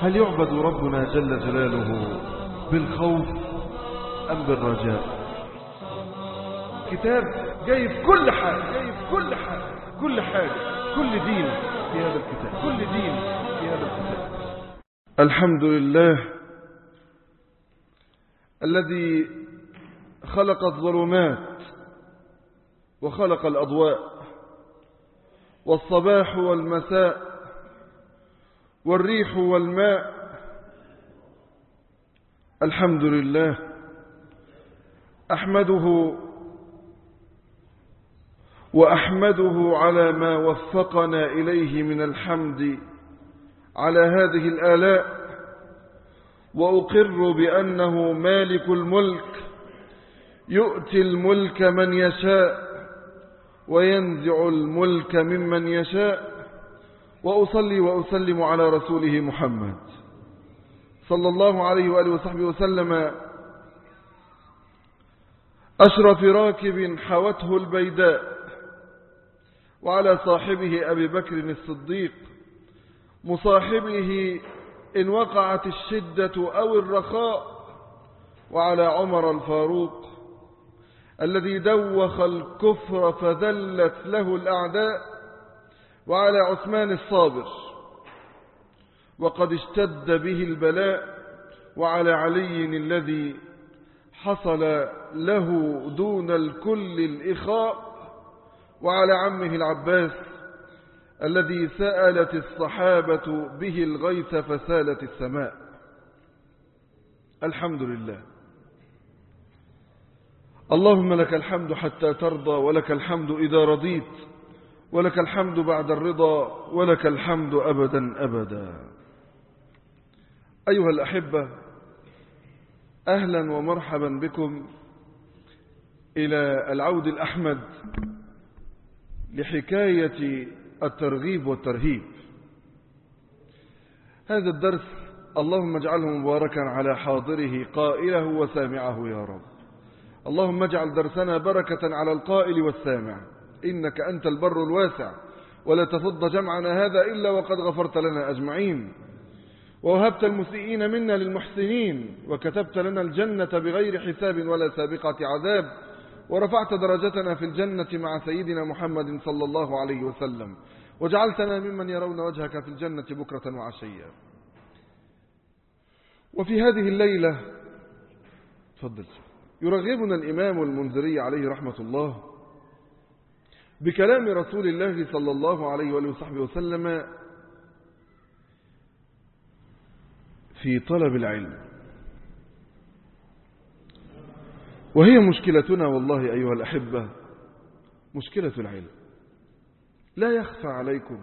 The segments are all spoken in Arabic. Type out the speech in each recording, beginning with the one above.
هل يعبد ربنا جل جلاله بالخوف أم بالرجاء؟ كتاب جايب كل حاجة، كل دين في هذا الكتاب، الحمد لله الذي خلق الظلمات وخلق الأضواء، والصباح والمساء، والريح والماء. الحمد لله، أحمده وأحمده على ما وفقنا إليه من الحمد على هذه الآلاء، وأقر بأنه مالك الملك يؤتي الملك من يشاء وينزع الملك ممن يشاء، وأصلي وأسلم على رسوله محمد صلى الله عليه وآله وصحبه وسلم، أشرف راكب حوته البيداء، وعلى صاحبه أبي بكر الصديق، مصاحبه إن وقعت الشدة أو الرخاء، وعلى عمر الفاروق الذي دوخ الكفر فذلت له الأعداء، وعلى عثمان الصابر وقد اشتد به البلاء، وعلى علي الذي حصل له دون الكل الإخاء، وعلى عمه العباس الذي سألت الصحابة به الغيث فسالت السماء. الحمد لله، اللهم لك الحمد حتى ترضى، ولك الحمد إذا رضيت، ولك الحمد بعد الرضا، ولك الحمد أبدا أبدا. أيها الأحبة، أهلا ومرحبا بكم إلى العود الأحمد لحكاية الترغيب والترهيب. هذا الدرس اللهم اجعله مباركا على حاضره قائله وسامعه يا رب. اللهم اجعل درسنا بركة على القائل والسامع، إنك أنت البر الواسع، ولا تفض جمعنا هذا إلا وقد غفرت لنا أجمعين، ووهبت المسيئين منا للمحسنين، وكتبت لنا الجنة بغير حساب ولا سابقة عذاب، ورفعت درجتنا في الجنة مع سيدنا محمد صلى الله عليه وسلم، وجعلتنا ممن يرون وجهك في الجنة بكرة وعشيا. وفي هذه الليلة تفضل يرغبنا الإمام المنذري عليه رحمة الله بكلام رسول الله صلى الله عليه وآله وصحبه وسلم في طلب العلم. وهي مشكلتنا والله أيها الأحبة، مشكلة العلم. لا يخفى عليكم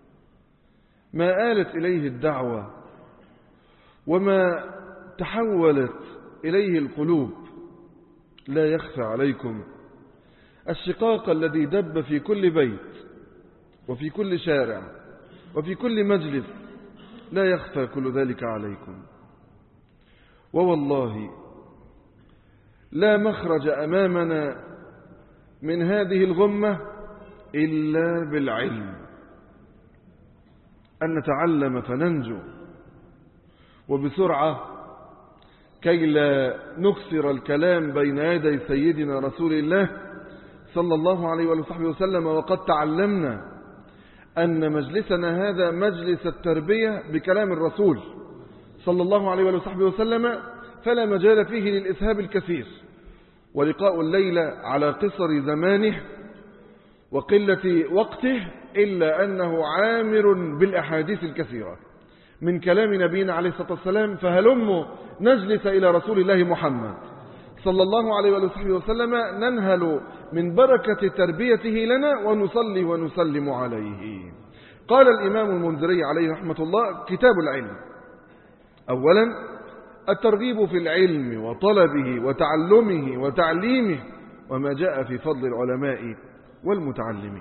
ما آلت إليه الدعوة وما تحولت إليه القلوب. لا يخفى عليكم الشقاق الذي دب في كل بيت وفي كل شارع وفي كل مجلس. لا يخفى كل ذلك عليكم. ووالله لا مخرج أمامنا من هذه الغمة إلا بالعلم، أن نتعلم فننجو، وبسرعة كي لا نكثر الكلام بين يدي سيدنا رسول الله صلى الله عليه وصحبه وسلم، وقد تعلمنا أن مجلسنا هذا مجلس التربية بكلام الرسول صلى الله عليه وصحبه وسلم، فلا مجال فيه للإسهاب الكثير، ولقاء الليلة على قصر زمانه وقلة وقته، إلا أنه عامر بالأحاديث الكثيرة من كلام نبينا عليه الصلاة والسلام. فهلم نجلس إلى رسول الله محمد صلى الله عليه وصحبه وسلم ننهل من بركة تربيته لنا ونصلي ونسلم عليه. قال الإمام المنذري عليه رحمة الله: كتاب العلم. أولا الترغيب في العلم وطلبه وتعلمه وتعليمه، وما جاء في فضل العلماء والمتعلمين.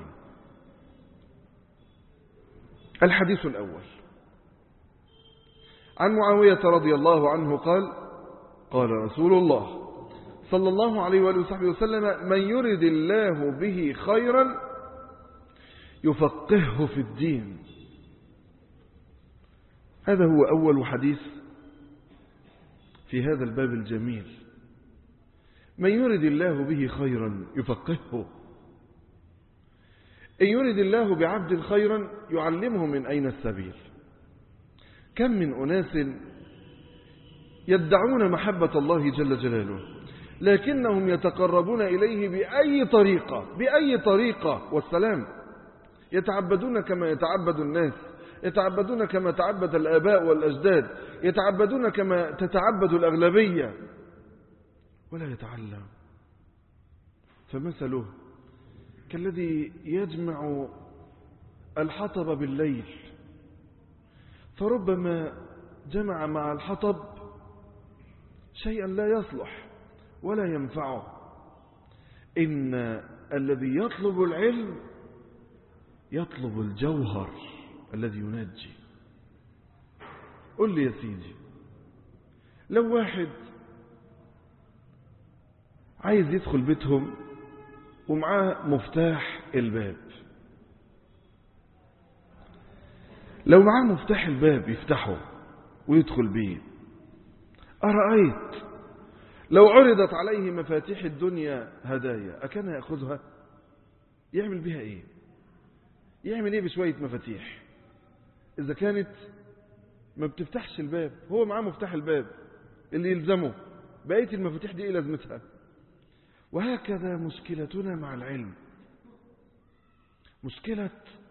الحديث الأول عن معاوية رضي الله عنه قال: قال رسول الله صلى الله عليه وآله وصحبه وسلم: من يرد الله به خيرا يفقهه في الدين. هذا هو أول حديث في هذا الباب الجميل. من يرد الله به خيرا يفقهه. إن يرد الله بعبد خيرا يعلمه من أين السبيل. كم من أناس يدعون محبة الله جل جلاله لكنهم يتقربون إليه بأي طريقة والسلام. يتعبدون كما يتعبد الناس، يتعبدون كما تعبد الآباء والأجداد، يتعبدون كما تتعبد الأغلبية، ولا يتعلم. فمثله كالذي يجمع الحطب بالليل، فربما جمع مع الحطب شيئا لا يصلح ولا ينفعه. إن الذي يطلب العلم يطلب الجوهر الذي ينجي. قل لي يا سيدي، لو واحد عايز يدخل بيتهم ومعاه مفتاح الباب، لو معاه مفتاح الباب يفتحه ويدخل بيه، أرأيت لو عرضت عليه مفاتيح الدنيا هدايا أكان يأخذها؟ يعمل بها إيه؟ يعمل إيه بشوية مفاتيح إذا كانت ما بتفتحش الباب؟ هو معاه مفتاح الباب اللي يلزمه، بقية المفاتيح دي إيه لازمتها؟ وهكذا مشكلتنا مع العلم، مشكلة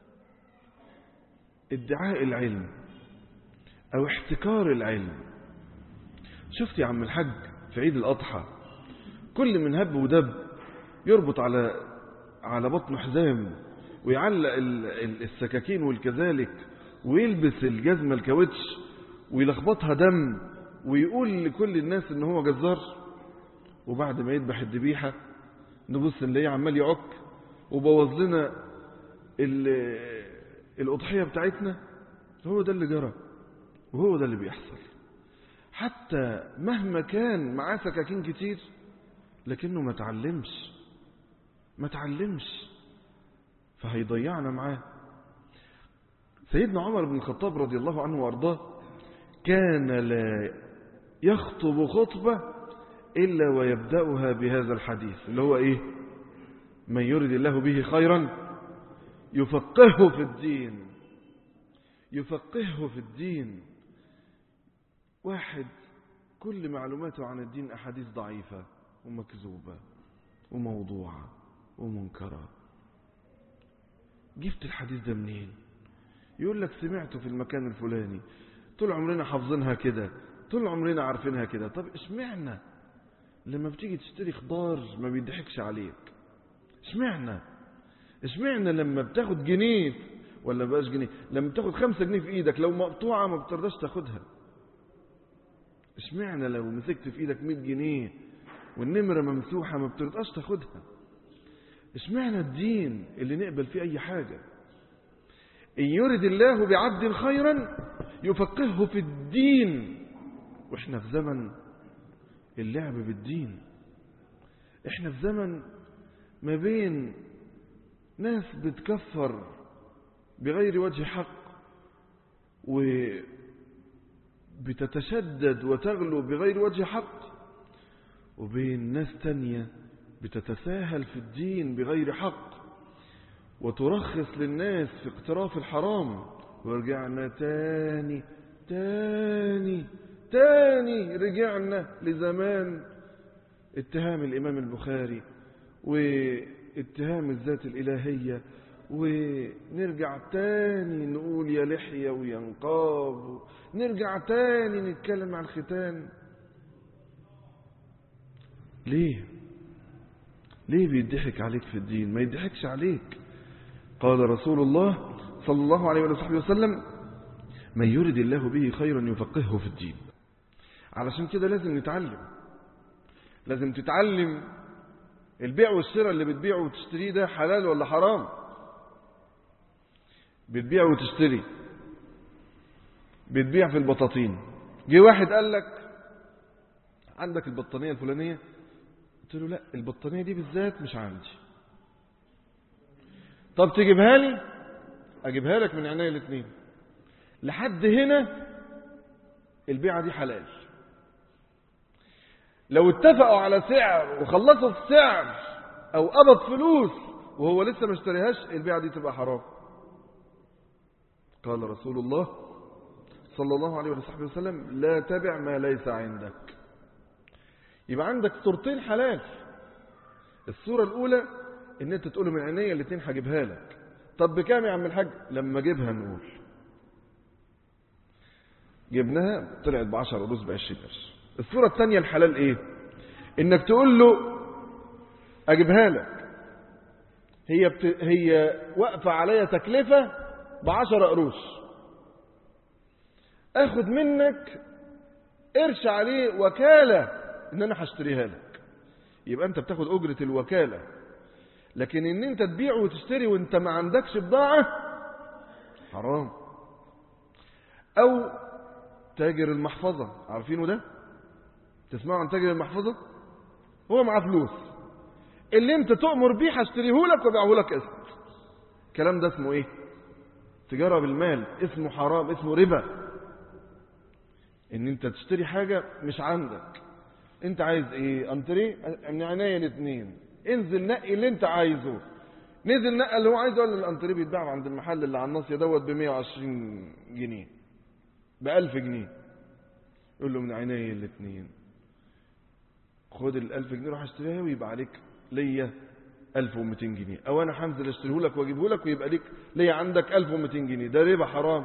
ادعاء العلم أو احتكار العلم. شفت يا عم الحاج في عيد الأضحى كل من هب ودب يربط على بطنه حزام ويعلق السكاكين والكذلك ويلبس الجزمة الكاوتش ويلخبطها دم ويقول لكل الناس ان هو جزار، وبعد ما يذبح الذبيحة نبص نلاقيه عمال يعك وبوظ لنا الأضحية بتاعتنا. هو ده اللي جرى وهو ده اللي بيحصل. حتى مهما كان معاه سكاكين كتير لكنه ما تعلمش فهيضيعنا معاه. سيدنا عمر بن الخطاب رضي الله عنه وارضاه كان لا يخطب خطبة إلا ويبدأها بهذا الحديث اللي هو إيه؟ من يرد الله به خيرا يفقهه في الدين. يفقهه في الدين. واحد كل معلوماته عن الدين أحاديث ضعيفة ومكذوبة وموضوعة ومنكرة. جبت الحديث ده منين؟ يقول لك سمعته في المكان الفلاني، طول عمرنا حافظينها كده، طول عمرنا عارفينها كده. طب اشمعنا لما بتيجي تشتري خضار ما بيضحكش عليك؟ اشمعنا لما بتاخد جنيه ولا بقاش جنيه، لما بتاخد 5 جنيه في ايدك لو مقطوعة ما بترضاش تاخدها؟ اشمعنا لو مسكت في ايدك 100 جنيه والنمرة ممسوحة ما بترضاش تاخدها؟ اشمعنا الدين اللي نقبل فيه اي حاجة؟ إن يرد الله بعبد خيرا يفقهه في الدين. واحنا في زمن اللعب بالدين، احنا في زمن ما بين ناس بتكفر بغير وجه حق وبتتشدد وتغلو بغير وجه حق، وبين ناس تانية بتتساهل في الدين بغير حق وترخص للناس في اقتراف الحرام. ورجعنا تاني رجعنا لزمان اتهام الإمام البخاري واتهام الذات الإلهية، ونرجع تاني نقول يا لحية ويا نقاب، نرجع تاني نتكلم عن الختان. ليه بيضحك عليك في الدين؟ ما يضحكش عليك. قال رسول الله صلى الله عليه وسلم من يرد الله به خيرا يفقهه في الدين. علشان كده لازم نتعلم، لازم تتعلم البيع والشراء. اللي بتبيعه وتشتريه ده حلال ولا حرام؟ بتبيع وتشتري، بتبيع في البطاطين. جه واحد قال لك عندك البطانية الفلانية، قلت له لا البطانية دي بالذات مش عندي. طب تجيبها لي؟ اجيبها لك من عينيا الاثنين. لحد هنا البيعة دي حلال. لو اتفقوا على سعر وخلصوا في سعر او قبض فلوس وهو لسه ما اشتريهاش، البيعة دي تبقى حرام. قال رسول الله صلى الله عليه وسلم: لا تبع ما ليس عندك. يبقى عندك صورتين حلال. الصورة الأولى إن أنت تقوله من عينيا الاتنين هجيبها لك. طب بكام يا عم الحاج؟ لما أجيبها نقول. جبناها طلعت ب10 قروش ب20 قرش. الصورة الثانية الحلال إيه؟ إنك تقول له أجيبها لك، هي واقفة عليا تكلفة ب10 قروش، اخد منك قرش عليه وكالة ان انا هشتريها لك. يبقى انت بتاخد اجرة الوكالة. لكن ان انت تبيع وتشتري وانت ما عندكش بضاعة حرام. او تاجر المحفظة، عارفينه ده؟ تسمعوا عن تاجر المحفظة؟ هو معاه فلوس، اللي انت تؤمر بيه هشتريه لك وابيعه لك قسط. الكلام ده اسمه ايه؟ تجارة بالمال، اسمه حرام، اسمه ربا. ان انت تشتري حاجة مش عندك. انت عايز ايه؟ انتريه من عينيا الاثنين، انزل نقي اللي انت عايزه. نزل نقى اللي هو عايزه، ولا الانتريه بيتباع عند المحل اللي على الناصية دوت ب120 جنيه، ب1000 جنيه. يقول له من عينيا الاثنين، خد ال1000 جنيه روح اشتريها ويبقى عليك ليا 1200 جنيه، او انا هنزل اشتريه لك واجيبه لك ويبقى ليك ليا عندك 1200 جنيه. ده ربا حرام.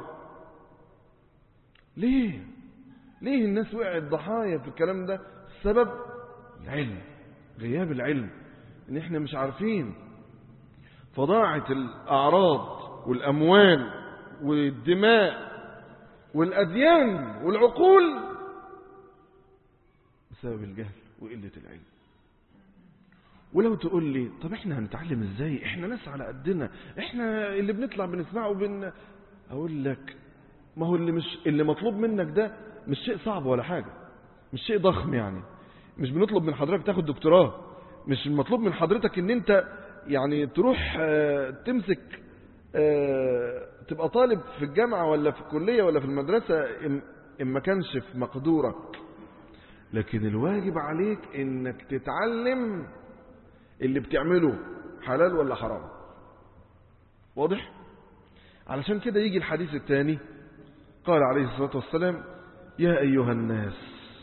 ليه الناس وقعت ضحايا في الكلام ده؟ السبب العلم، غياب العلم، ان احنا مش عارفين. فضاعت الاعراض والاموال والدماء والاديان والعقول بسبب الجهل وقلة العلم. ولو تقول لي طب احنا هنتعلم ازاي؟ احنا ناس على قدنا، احنا اللي بنطلع بنسمعه اقول لك ما هو اللي مطلوب منك ده مش شيء صعب ولا حاجة، مش شيء ضخم يعني. مش بنطلب من حضرتك تاخد دكتوراه، مش المطلوب من حضرتك ان انت يعني تروح تمسك تبقى طالب في الجامعة ولا في الكلية ولا في المدرسة إن ما كانش في مقدورك. لكن الواجب عليك انك تتعلم اللي بتعمله حلال ولا حرام. واضح؟ علشان كده يجي الحديث الثاني، قال عليه الصلاة والسلام: يا أيها الناس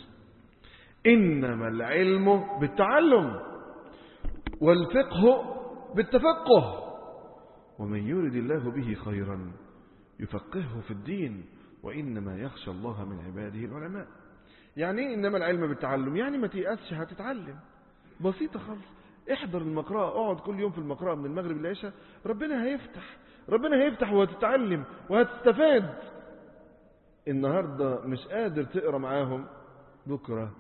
إنما العلم بالتعلم والفقه بالتفقه ومن يرد الله به خيرا يفقهه في الدين وإنما يخشى الله من عباده العلماء. يعني إيه إنما العلم بالتعلم؟ يعني ما تيأسش، هتتعلم. بسيطة خالص. احضر المقرأة، اقعد كل يوم في المقرأة من المغرب للعشاء، ربنا هيفتح وهتتعلم وهتستفاد. النهاردة مش قادر تقرأ معاهم، بكرة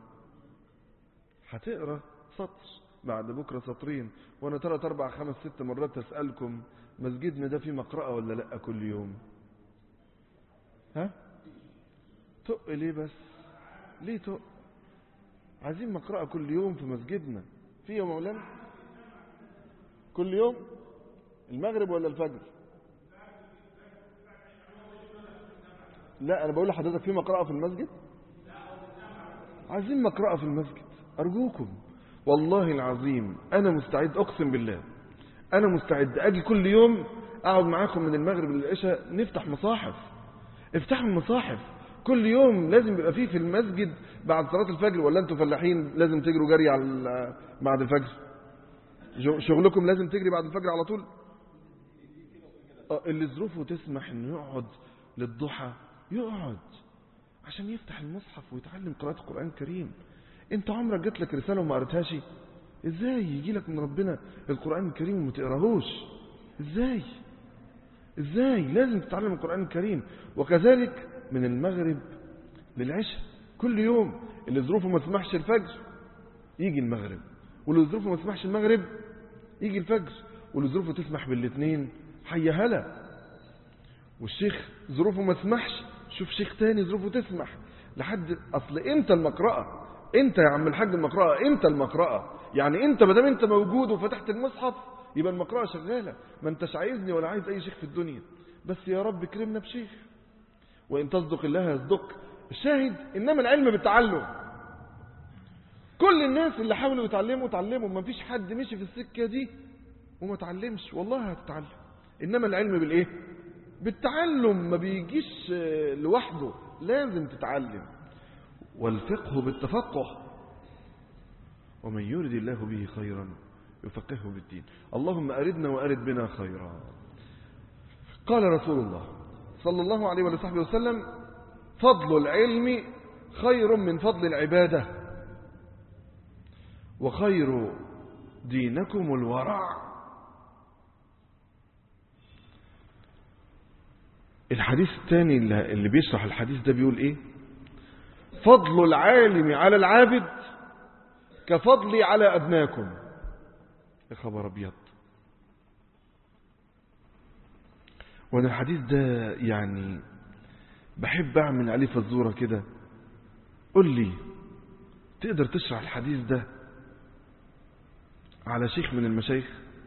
هتقرأ سطر، بعد بكرة سطرين، وانا 3 4 5 6 مرات اسألكم مسجدنا ده فيه مقرأة ولا لا كل يوم؟ ها؟ تق ليه بس؟ ليه تق؟ عايزين مقرأة كل يوم في مسجدنا. في يا مولانا كل يوم؟ المغرب ولا الفجر؟ لا انا بقول لحضرتك في مقرأة في المسجد. عايزين مقرأة في المسجد ارجوكم، والله العظيم انا مستعد، اقسم بالله انا مستعد اجي كل يوم اقعد معاكم من المغرب للعشاء نفتح مصاحف. افتحوا المصاحف كل يوم. لازم يبقى فيه في المسجد بعد صلاة الفجر، ولا انتوا فلاحين لازم تجروا جري على بعد الفجر؟ شغلكم لازم تجري بعد الفجر على طول؟ اللي ظروفه تسمح انه يقعد للضحى يقعد عشان يفتح المصحف ويتعلم قراءة القرآن الكريم. انت عمرك جات لك رسالة وما قريتهاش؟ ازاي يجي لك من ربنا القرآن الكريم وما تقراهوش؟ ازاي لازم تتعلم القرآن الكريم. وكذلك من المغرب للعشاء كل يوم. اللي ظروفه ما تسمحش الفجر يجي المغرب، واللي ظروفه ما تسمحش المغرب يجي الفجر، واللي ظروفه تسمح بالاثنين حي هلا. والشيخ ظروفه ما تسمحش شوف شيخ تاني ظروفه تسمح. لحد اصل انت المقرأة، انت يا عم الحاج المقرأة، انت المقرأة. يعني انت ما دام انت موجود وفتحت المصحف يبقى المقرأة شغالة. ما انتش عايزني ولا عايز اي شيخ في الدنيا، بس يا رب كرمنا بشيخ. وان تصدق الله يصدق. الشاهد إنما العلم بالتعلم. كل الناس اللي حاولوا يتعلموا ما فيش حد مشي في السكة دي وما تعلمش. والله هتتعلم، إنما العلم بالإيه؟ بالتعلم، ما بيجيش لوحده، لازم تتعلم. والفقه بالتفقه، ومن يرد الله به خيرا يفقهه بالدين. اللهم أردنا وأرد بنا خيرا. قال رسول الله صلى الله عليه وصحبه وسلم: فضل العلم خير من فضل العبادة، وخير دينكم الورع. الحديث الثاني اللي بيشرح الحديث ده بيقول ايه؟ فضل العالم على العابد كفضلي على أدناكم. يا خبر أبيض. وانا الحديث ده يعني بحب اعمل عليه فزورة كده. قل لي، تقدر تشرح الحديث ده على شيخ من المشايخ؟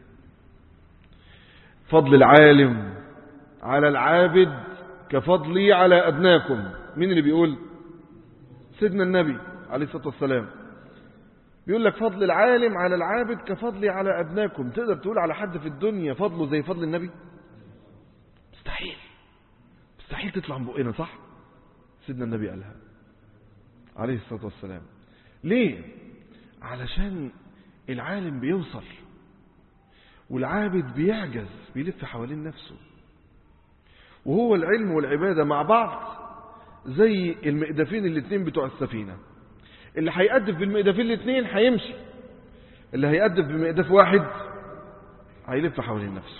فضل العالم على العابد كفضلي على أدناكم. مين اللي بيقول؟ سيدنا النبي عليه الصلاة والسلام. بيقول لك فضل العالم على العابد كفضلي على أدناكم. تقدر تقول على حد في الدنيا فضله زي فضل النبي؟ مستحيل، مستحيل تطلع من بقنا، صح؟ سيدنا النبي قالها عليه الصلاة والسلام. ليه؟ علشان العالم بيوصل والعابد بيعجز، بيلف حوالين نفسه. وهو العلم والعبادة مع بعض زي المقدفين الاثنين بتوع السفينة. اللي هيقدف بالمقدفين الاثنين هيمشي، اللي هيقدف بمقدف واحد هيلف حوالين نفسه.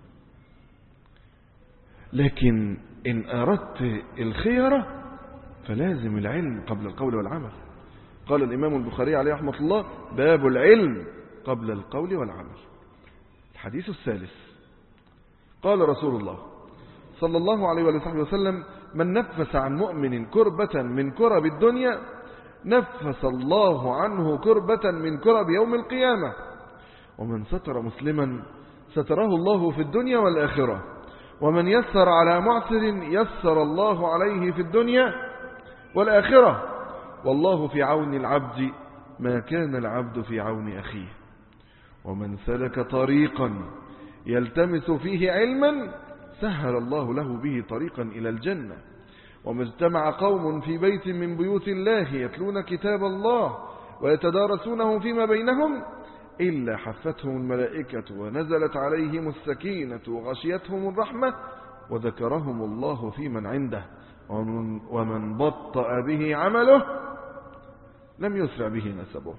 لكن إن أردت الخيرة فلازم العلم قبل القول والعمل. قال الإمام البخاري عليه رحمة الله: باب العلم قبل القول والعمل. الحديث الثالث: قال رسول الله صلى الله عليه وصحبه وسلم: من نفس عن مؤمن كربة من كرب الدنيا نفس الله عنه كربة من كرب يوم القيامة، ومن ستر مسلما ستره الله في الدنيا والآخرة، ومن يسر على معسر يسر الله عليه في الدنيا والآخرة، والله في عون العبد ما كان العبد في عون أخيه، ومن سلك طريقا يلتمس فيه علما سهل الله له به طريقا إلى الجنة، وما اجتمع قوم في بيت من بيوت الله يتلون كتاب الله ويتدارسونه فيما بينهم إلا حفتهم الملائكة ونزلت عليهم السكينة وغشيتهم الرحمة وذكرهم الله في من عنده، ومن بطأ به عمله لم يسرع به نسبه.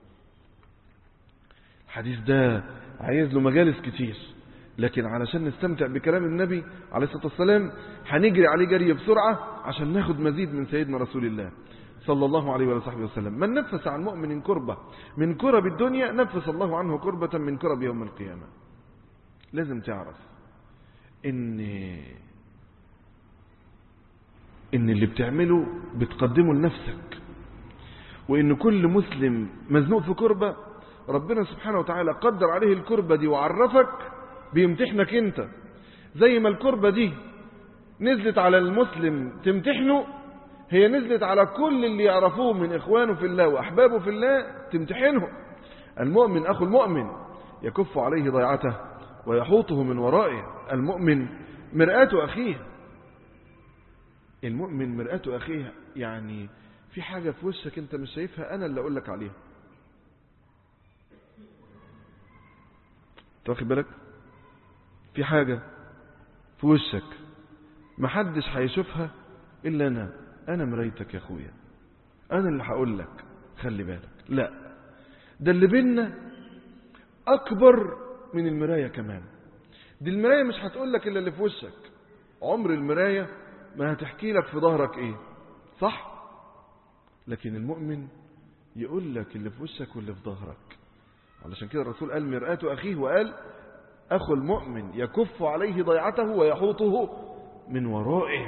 الحديث ده عايز له مجالس كتير، لكن علشان نستمتع بكلام النبي عليه الصلاة والسلام هنجري عليه جري بسرعة عشان ناخد مزيد من سيدنا رسول الله صلى الله عليه وصحبه وسلم. من نفس عن مؤمن كربة من كرب الدنيا نفس الله عنه كربة من كرب يوم القيامة. لازم تعرف ان اللي بتعمله بتقدمه لنفسك، وان كل مسلم مزنوق في كربة ربنا سبحانه وتعالى قدر عليه الكربة دي وعرفك بيمتحنك انت. زي ما الكربة دي نزلت على المسلم تمتحنه، هي نزلت على كل اللي يعرفوه من إخوانه في الله وأحبابه في الله تمتحنه. المؤمن أخو المؤمن يكف عليه ضيعته ويحوطه من ورائه. المؤمن مرآة أخيه. المؤمن مرآة أخيه، يعني في حاجة في وشك أنت مش شايفها أنا اللي أقول لك عليها. تاخد بالك؟ في حاجة في وشك محدش هيشوفها إلا أنا مرايتك يا أخويا، أنا اللي هقول لك خلي بالك. لا، ده اللي بيننا أكبر من المراية كمان. دي المراية مش هتقول لك إلا اللي في وشك. عمر المراية ما هتحكي لك في ظهرك إيه، صح؟ لكن المؤمن يقول لك اللي في وشك واللي في ظهرك. علشان كده الرسول قال مرآة أخيه، وقال أخو المؤمن يكف عليه ضيعته ويحوطه من ورائه.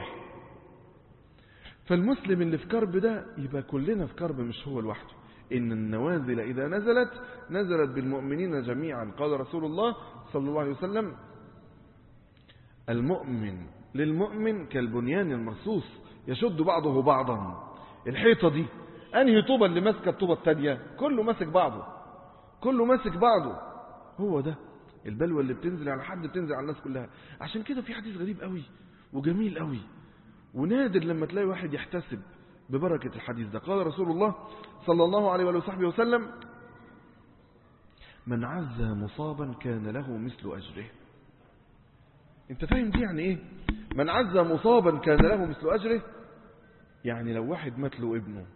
فالمسلم اللي في كرب ده يبقى كلنا في كرب، مش هو لوحده. إن النوازل إذا نزلت بالمؤمنين جميعا. قال رسول الله صلى الله عليه وسلم: المؤمن للمؤمن كالبنيان المرصوص يشد بعضه بعضا. الحيطة دي أنهي طوبة اللي ماسكة الطوبة التانية؟ كله ماسك بعضه، كله ماسك بعضه. هو ده البلوى اللي بتنزل على حد بتنزل على الناس كلها. عشان كده في حديث غريب قوي وجميل قوي ونادر لما تلاقي واحد يحتسب ببركة الحديث ده. قال رسول الله صلى الله عليه وصحبه وسلم: من عزى مصابا كان له مثل أجره. انت فاهم دي يعني ايه؟ من عزى مصابا كان له مثل أجره، يعني لو واحد مات له ابنه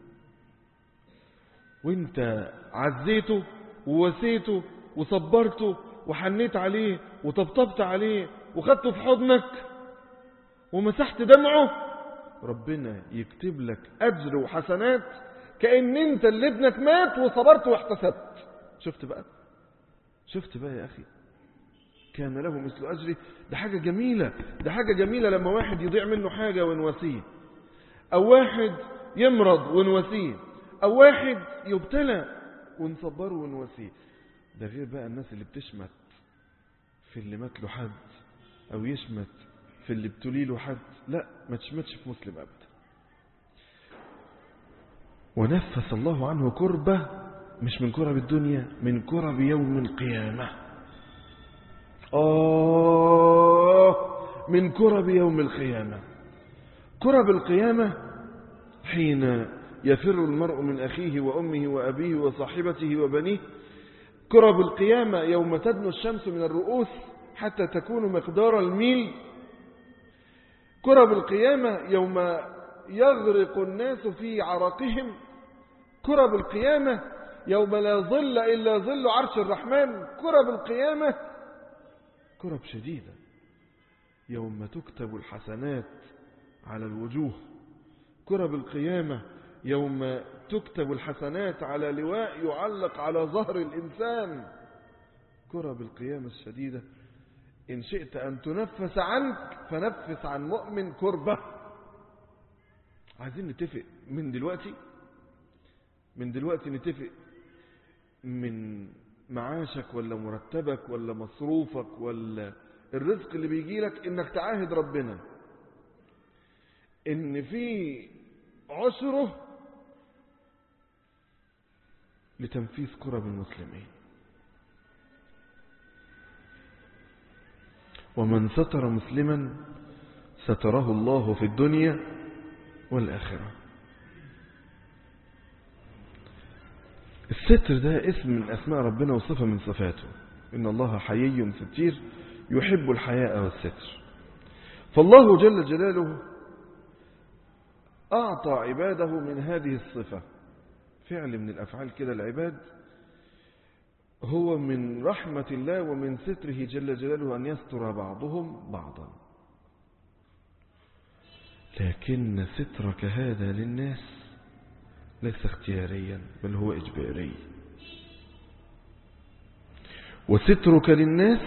وانت عزيته ووسيته وصبرته وحنيت عليه وطبطبت عليه وخدته في حضنك ومسحت دمعه، ربنا يكتب لك أجر وحسنات كأن انت اللي ابنك مات وصبرت واحتسبت. شفت بقى؟ شفت بقى يا أخي؟ كان له مثل أجره. ده حاجة جميلة، ده حاجة جميلة لما واحد يضيع منه حاجة ونواسيه، أو واحد يمرض ونواسيه، أو واحد يبتلى ونصبره ونواسيه. ده غير بقى الناس اللي بتشمت في اللي مات له حد، أو يشمت في اللي ابتلي له حد. لا، ما تشمتش في مسلم أبدا. ونفس الله عنه كربة، مش من كرب الدنيا، من كرب يوم القيامة. من كرب يوم القيامة. كرب القيامة حين يفر المرء من أخيه وأمه وأبيه وصاحبته وبنيه. كرب القيامة يوم تدنو الشمس من الرؤوس حتى تكون مقدار الميل. كرب القيامة يوم يغرق الناس في عرقهم. كرب القيامة يوم لا ظل إلا ظل عرش الرحمن. كرب القيامة كرب شديدة يوم تكتب الحسنات على الوجوه. كرب القيامة يوم تكتب الحسنات على لواء يعلق على ظهر الإنسان. كرب القيامة الشديدة. إن شئت أن تنفس عنك فنفس عن مؤمن كربة. عايزين نتفق من دلوقتي، من دلوقتي نتفق، من معاشك ولا مرتبك ولا مصروفك ولا الرزق اللي بيجي لك، إنك تعاهد ربنا إن في عشره لتنفيذ كرب المسلمين. ومن ستر مسلما ستره الله في الدنيا والآخرة. الستر ده اسم من أسماء ربنا وصفة من صفاته. إن الله حيي ستير يحب الحياء والستر. فالله جل جلاله أعطى عباده من هذه الصفة. فعل من الأفعال كده العباد هو من رحمة الله ومن ستره جل جلاله أن يستر بعضهم بعضا. لكن سترك هذا للناس ليس اختياريا بل هو إجباري. وسترك للناس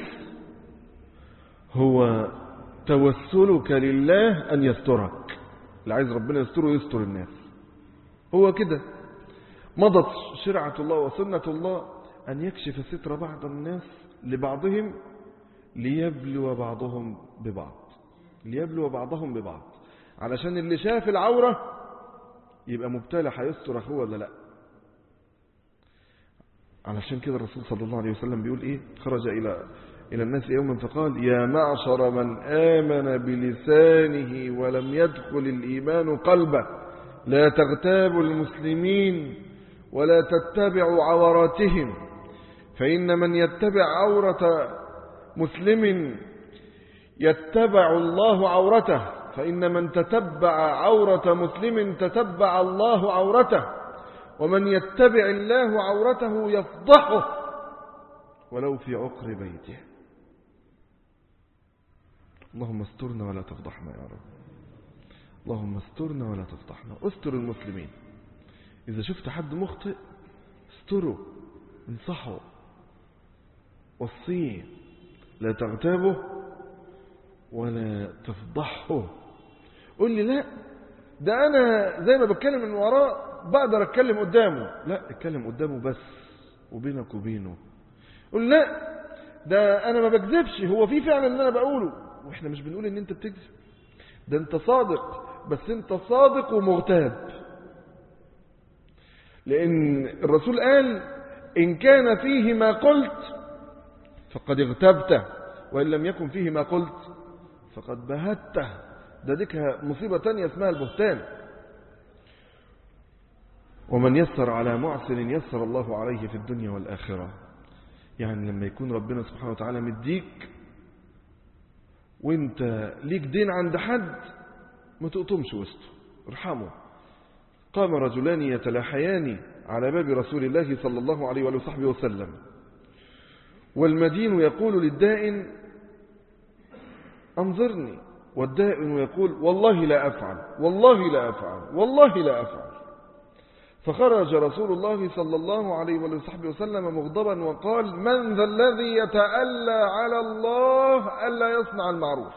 هو توسلك لله أن يسترك. اللي عايز ربنا يستره يستر الناس. هو كده مضت شرعة الله وسنة الله أن يكشف ستر بعض الناس لبعضهم ليبلو بعضهم ببعض. ليبلو بعضهم ببعض، علشان اللي شاف العورة يبقى مبتلى هيستر أخوه ولا لا. علشان كده الرسول صلى الله عليه وسلم بيقول إيه؟ خرج إلى الناس يوما فقال: يا معشر من آمن بلسانه ولم يدخل الإيمان قلبه لا تغتابوا المسلمين ولا تتبعوا عوراتهم، فإن من يتبع عورة مسلم يتبع الله عورته، فإن من تتبع عورة مسلم تتبع الله عورته، ومن يتبع الله عورته يفضحه ولو في عقر بيته. اللهم استرنا ولا تفضحنا يا رب. اللهم استرنا ولا تفضحنا. استر المسلمين. إذا شفت حد مخطئ استره، انصحه، وصيه، لا تغتابه ولا تفضحه. قول لي لا ده أنا زي ما بتكلم من وراه بقدر أتكلم قدامه. لا، اتكلم قدامه بس وبينك وبينه. قول لا ده أنا ما بكذبش، هو في فعلا اللي أنا بقوله. وإحنا مش بنقول إن أنت بتكذب، ده أنت صادق بس انت صادق ومغتاب. لأن الرسول قال إن كان فيه ما قلت فقد اغتبته، وإن لم يكن فيه ما قلت فقد بهته. ده ديك مصيبة تانية اسمها البهتان. ومن يسر على معسر يسر الله عليه في الدنيا والآخرة. يعني لما يكون ربنا سبحانه وتعالى مديك وانت ليك دين عند حد ما تقطمش وسطه، ارحمه. قام رجلان يتلاحيان على باب رسول الله صلى الله عليه وصحبه وسلم، والمدين يقول للدائن أنظرني، والدائن يقول والله لا أفعل والله لا أفعل والله لا أفعل. فخرج رسول الله صلى الله عليه وصحبه وسلم مغضبا وقال من ذا الذي يتألى على الله ألا يصنع المعروف؟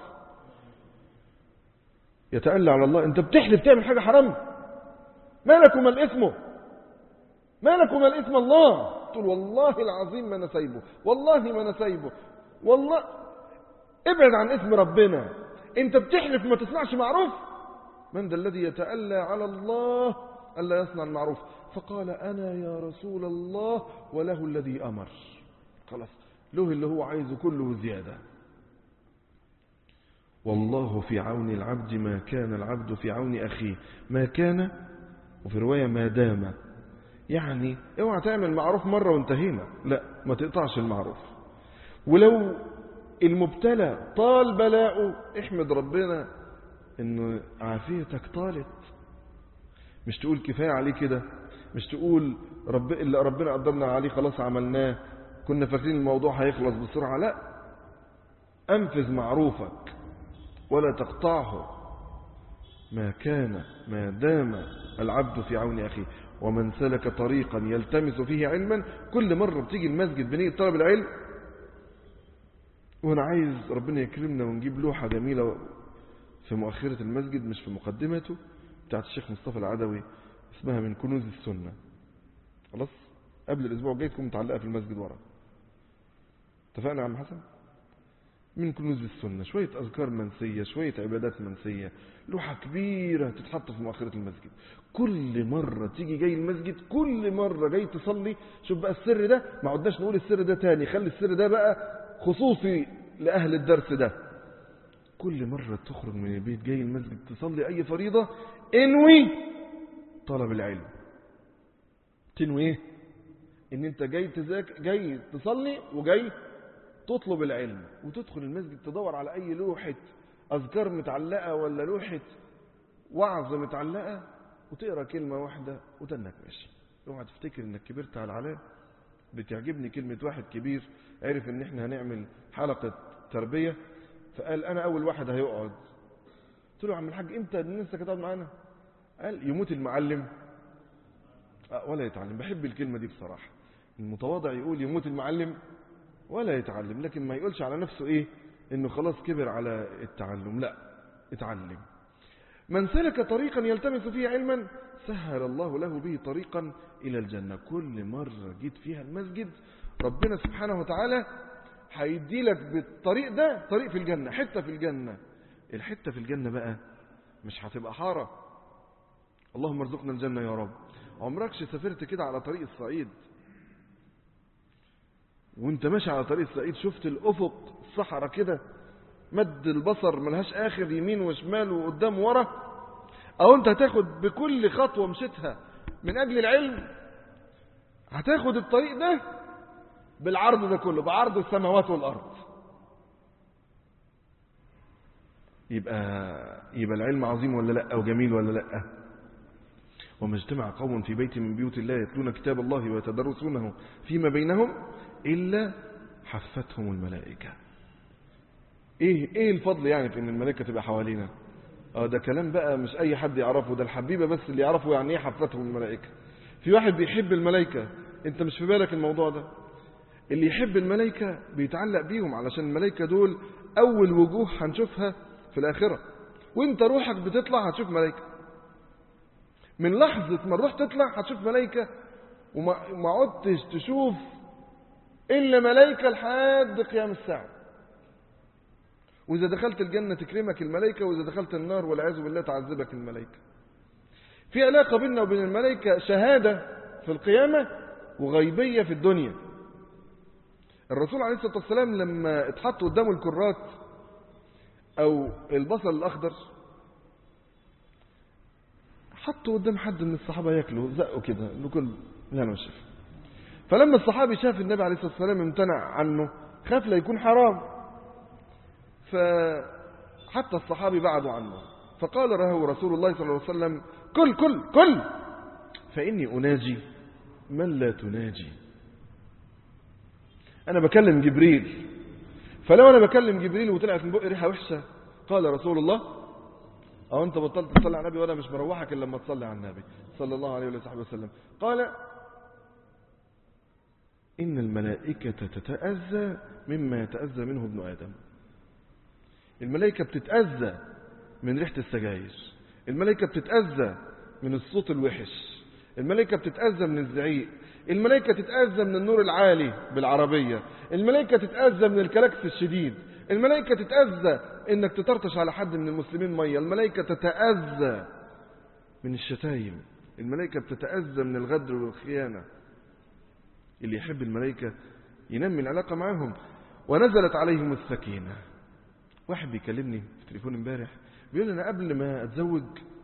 يتألى على الله؟ انت بتحلف تعمل حاجة حرام، مالك وما الاسمه؟ مالك وما الاسم الله؟ تقول والله العظيم ما انا سايبه، والله ما انا سايبه، والله. ابعد عن اسم ربنا. انت بتحلف ما تصنعش معروف. من ذا الذي يتألى على الله ألا يصنع المعروف؟ فقال أنا يا رسول الله وله الذي أمر. خلاص له اللي هو عايزه كله زيادة. والله في عون العبد ما كان العبد في عون أخيه. ما كان، وفي رواية ما دام. يعني اوعى تعمل معروف مرة وانتهينا، لا، ما تقطعش المعروف. ولو المبتلى طال بلاؤه احمد ربنا انه عافيتك طالت. مش تقول كفاية عليه كده، مش تقول اللي ربنا قدرنا عليه خلاص عملناه، كنا فاكرين الموضوع هيخلص بسرعة. لا، أنفذ معروفك ولا تقطعه. ما كان ما دام العبد في عون أخيه. ومن سلك طريقا يلتمس فيه علما. كل مرة بتيجي المسجد بنية طلب العلم، وانا عايز ربنا يكرمنا ونجيب لوحة جميلة في مؤخرة المسجد مش في مقدمته، بتاعت الشيخ مصطفى العدوي، اسمها من كنوز السنة. خلاص قبل الاسبوع الجاي تكون متعلقة في المسجد ورا. اتفقنا يا عم حسن؟ من كنوز السنة، شوية أذكار منسية، شوية عبادات منسية، لوحة كبيرة تتحط في مؤخرة المسجد. كل مرة تيجي جاي المسجد، كل مرة جاي تصلي، شوف بقى السر ده، ما عدناش نقول السر ده تاني، خلي السر ده بقى خصوصي لأهل الدرس ده. كل مرة تخرج من البيت جاي المسجد تصلي أي فريضة، انوي طلب العلم. تنوي ايه؟ ان انت جاي جاي تصلي وجاي تطلب العلم. وتدخل المسجد تدور على أي لوحة أذكار متعلقة ولا لوحة وعظ متعلقة، وتقرأ كلمة واحدة وتنك ماشي. اوعى تفتكر انك كبرت على العلاء. بتعجبني كلمة واحد كبير عرف ان احنا هنعمل حلقة تربية، فقال انا اول واحد هيقعد. قلت له يا عم الحاج انت لسه كتاب معانا؟ قال يموت المعلم ولا يتعلم. بحب الكلمة دي بصراحة. المتواضع يقول يموت المعلم ولا يتعلم، لكن ما يقولش على نفسه ايه انه خلاص كبر على التعلم. لا، اتعلم. من سلك طريقا يلتمس فيه علما سهل الله له به طريقا الى الجنة. كل مرة جيت فيها المسجد ربنا سبحانه وتعالى هيدي لك بالطريق ده طريق في الجنة، حتة في الجنة. الحتة في الجنة بقى مش هتبقى حارة. اللهم ارزقنا الجنة يا رب. عمركش سافرت كده على طريق الصعيد وانت ماشي على طريق الصعيد شفت الافق الصحراء كده مد البصر ملهاش اخر، يمين وشمال وقدام ورا؟ او انت هتاخد بكل خطوة مشيتها من اجل العلم هتاخد الطريق ده بالعرض ده كله، بعرض السماوات والارض. يبقى العلم عظيم ولا لا، وجميل ولا لا؟ وما اجتمع قوم في بيت من بيوت الله يتلون كتاب الله ويتدرسونه فيما بينهم إلا حفتهم الملائكة. ايه الفضل يعني في ان الملائكة تبقى حوالينا؟ ده كلام بقى مش اي حد يعرفه، ده الحبيبة بس اللي يعرفه يعني ايه حفتهم الملائكة. في واحد بيحب الملائكة انت مش في بالك الموضوع ده. اللي يحب الملائكة بيتعلق بيهم، علشان الملائكة دول اول وجوه هنشوفها في الاخرة. وانت روحك بتطلع هتشوف ملائكة. من لحظة ما الروح تطلع هتشوف ملائكة، وما عدتش تشوف إلا ملائكة لحد قيام الساعة. وإذا دخلت الجنة تكرمك الملائكة، وإذا دخلت النار والعياذ بالله تعذبك الملائكة. في علاقة بيننا وبين الملائكة شهادة في القيامة وغيبية في الدنيا. الرسول عليه الصلاة والسلام لما اتحط قدامه الكرات أو البصل الأخضر، حطه قدام حد من الصحابة ياكله، زقه كده لكل لا نشف. فلما الصحابي شاف النبي عليه الصلاة والسلام امتنع عنه، خاف لا يكون حرام، فحتى الصحابي بعدوا عنه. فقال له رسول الله صلى الله عليه وسلم: كل كل كل، فإني أناجي من لا تناجي. أنا بكلم جبريل، فلو أنا بكلم جبريل وطلعت من بقي ريحة وحشة، قال رسول الله: أو أنت بطلت تصلي على النبي وأنا مش مروحك إلا لما تصلي على النبي صلى الله عليه وصحبه وسلم. قال: إن الملائكة تتأذى مما يتأذى منه ابن آدم. الملائكة بتتأذى من ريحة السجاير، الملائكة بتتأذى من الصوت الوحش، الملائكة بتتأذى من الزعيق، الملائكة تتأذى من النور العالي بالعربية، الملائكة تتأذى من الكلاكس الشديد، الملائكة تتأذى انك تطرطش على حد من المسلمين مية، الملائكة تتأذى من الشتايم، الملائكة بتتأذى من الغدر والخيانة. اللي يحب الملائكة ينمي العلاقة معهم. ونزلت عليهم السكينة. واحد بيكلمني في تليفون امبارح بيقول: أنا قبل ما أتزوج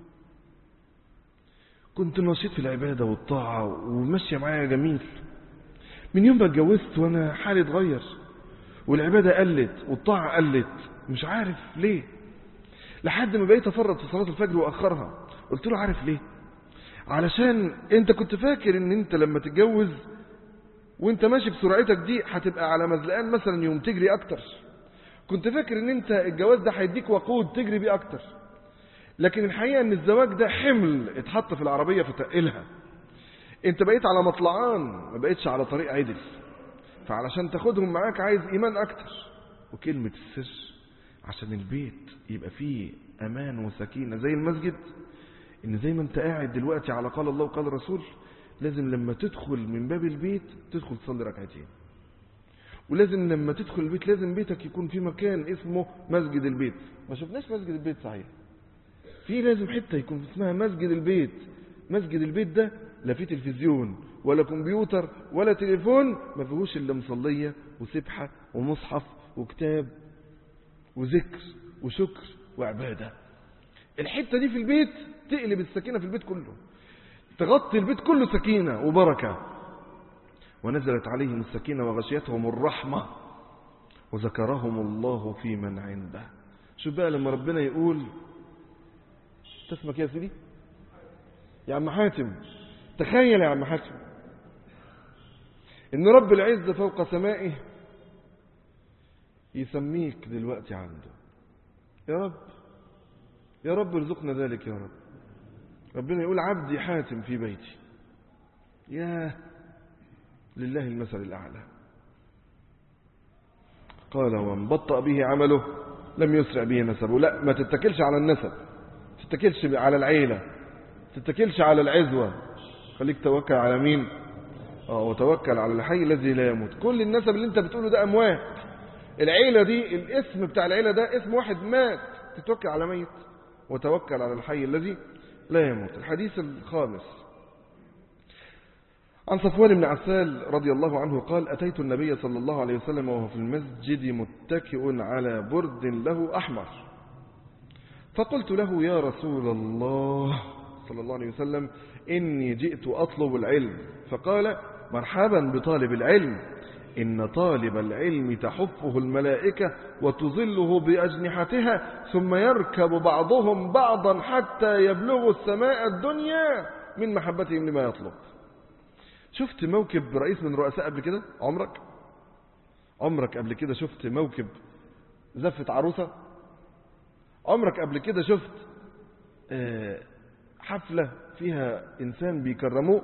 كنت نشيط في العبادة والطاعة وماشية معايا جميل، من يوم ما اتجوزت وأنا حالي اتغير والعبادة قلت والطاعة قلت، مش عارف ليه، لحد ما بقيت أفرط في صلاة الفجر وأخرها. قلت له: عارف ليه؟ علشان أنت كنت فاكر أن أنت لما تتجوز وأنت ماشي بسرعتك دي هتبقى على مزلقان مثلا يوم تجري أكتر، كنت فاكر أن أنت الجواز ده هيديك وقود تجري بيه أكتر، لكن الحقيقة أن الزواج ده حمل اتحط في العربية فتقلها. أنت بقيت على مطلعان، ما بقيتش على طريق عدل، فعلشان تاخدهم معاك عايز إيمان أكتر. وكلمة السر عشان البيت يبقى فيه أمان وسكينة زي المسجد، إن زي ما أنت قاعد دلوقتي على قال الله وقال الرسول، لازم لما تدخل من باب البيت تدخل تصلي ركعتين، ولازم لما تدخل البيت لازم بيتك يكون في مكان اسمه مسجد البيت. ما شفناش مسجد البيت صحيح، في لازم حتة يكون اسمها مسجد البيت. مسجد البيت ده لا فيه تلفزيون ولا كمبيوتر ولا تليفون، ما فيهوش الا مصلية وسبحة ومصحف وكتاب وذكر وشكر وعبادة. الحتة دي في البيت تقلب السكينة في البيت كله، تغطي البيت كله سكينة وبركة. ونزلت عليهم السكينة وغشيتهم الرحمة وذكرهم الله في من عنده. شوف بقى لما ربنا يقول، تسمك يا سيدي يا عم حاتم، تخيل يا عم حاتم ان رب العزة فوق سمائه يسميك دلوقتي عنده. يا رب يا رب ارزقنا ذلك يا رب. ربنا يقول: عبدي حاتم في بيتي. يا لله المثل الأعلى. قال: ومن بطأ به عمله لم يسرع به نسبه. لا، ما تتكلش على النسب، تتكلش على العيلة، تتكلش على العزوة، خليك توكل على مين؟ وتوكل على الحي الذي لا يموت. كل النسب اللي انت بتقوله ده أموات. العيلة دي الاسم بتاع العيلة ده اسم واحد مات، تتوكل على ميت. وتوكل على الحي الذي لا يموت. الحديث الخامس عن صفوان بن عسال رضي الله عنه قال: أتيت النبي صلى الله عليه وسلم وهو في المسجد متكئ على برد له أحمر، فقلت له: يا رسول الله صلى الله عليه وسلم، إني جئت أطلب العلم. فقال: مرحبا بطالب العلم، إن طالب العلم تحفه الملائكة وتظله بأجنحتها، ثم يركب بعضهم بعضا حتى يبلغوا السماء الدنيا من محبتهم لما يطلب. شفت موكب رئيس من رؤساء قبل كده؟ عمرك قبل كده شفت موكب زفة عروسة؟ عمرك قبل كده شفت حفلة فيها إنسان بيكرموه؟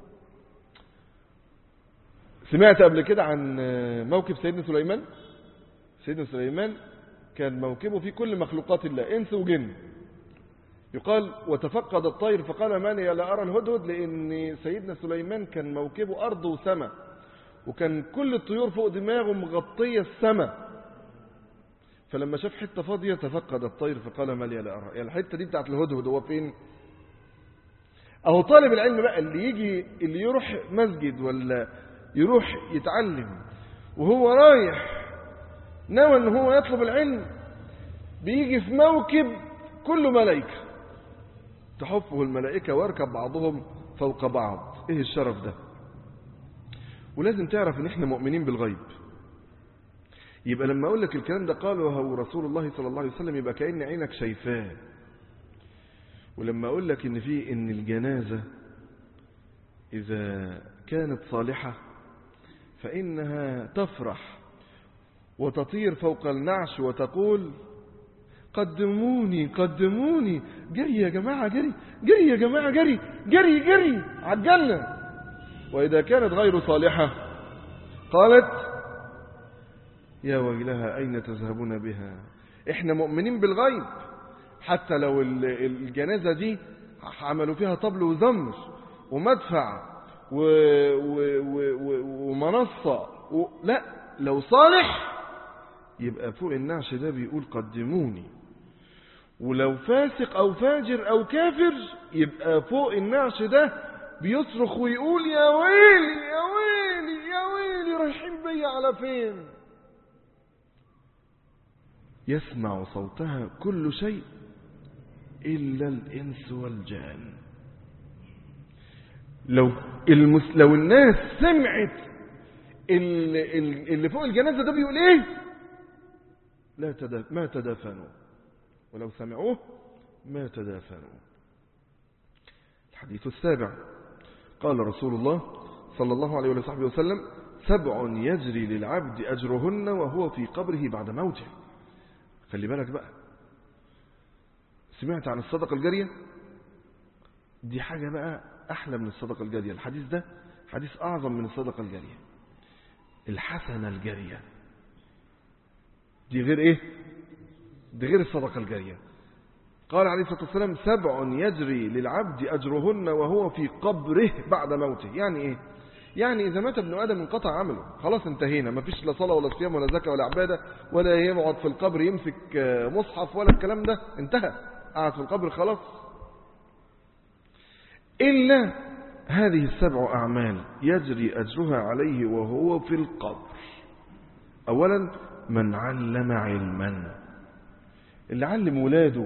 سمعت قبل كده عن موكب سيدنا سليمان؟ سيدنا سليمان كان موكبه في كل مخلوقات الله، إنس وجن. يقال: وتفقد الطير فقال: من لا أرى الهدهد، لأن سيدنا سليمان كان موكبه أرض وسماء، وكان كل الطيور فوق دماغه مغطية السماء، فلما شاف حتة فاضية تفقد الطير فقال ما لي لا أرى. يعني الحتة دي بتاعت الهدهد هو فين؟ أهو طالب العلم بقى اللي يروح مسجد ولا يروح يتعلم وهو رايح نوى ان هو يطلب العلم، بيجي في موكب كله ملائكة تحفه الملائكة واركب بعضهم فوق بعض. ايه الشرف ده؟ ولازم تعرف ان احنا مؤمنين بالغيب. يبقى لما اقول لك الكلام ده قاله رسول الله صلى الله عليه وسلم يبقى كأن عينك شايفاه. ولما اقول لك ان الجنازة اذا كانت صالحة فانها تفرح وتطير فوق النعش وتقول قدموني قدموني، جري يا جماعة جري، جري يا جماعة جري، جري جري عجلنا. وإذا كانت غير صالحة قالت يا ويلها أين تذهبون بها. احنا مؤمنين بالغيب، حتى لو الجنازة دي عملوا فيها طبل وزمر ومدفع ومنصة لا، لو صالح يبقى فوق النعش ده بيقول قدموني. ولو فاسق أو فاجر أو كافر يبقى فوق النعش ده بيصرخ ويقول يا ويلي يا ويلي يا ويلي، رايحين بيا على فين؟ يسمع صوتها كل شيء إلا الإنس والجان. لو الناس سمعت اللي فوق الجنازة ده بيقول ايه ما تدافنوا، ولو سمعوه ما تدافنوا. الحديث السابع قال رسول الله صلى الله عليه وصحبه وسلم 7 يجري للعبد أجرهن وهو في قبره بعد موته. خلي بالك بقى، سمعت عن الصدقة الجارية؟ دي حاجة بقى أحلى من الصدقة الجارية. الحديث ده حديث أعظم من الصدقة الجارية. الحسنة الجارية دي غير إيه؟ دي غير الصدقة الجارية. قال عليه الصلاة والسلام 7 يجري للعبد أجرهن وهو في قبره بعد موته. يعني إيه؟ يعني إذا مات ابن آدم انقطع عمله، خلاص انتهينا، ما فيش لا صلاة ولا صيام ولا زكاة ولا عبادة ولا يقعد في القبر يمسك مصحف ولا الكلام ده، انتهى، قعد في القبر خلاص. إلا هذه 7 أعمال يجري أجرها عليه وهو في القبر. أولا من علم علما، اللي علم ولاده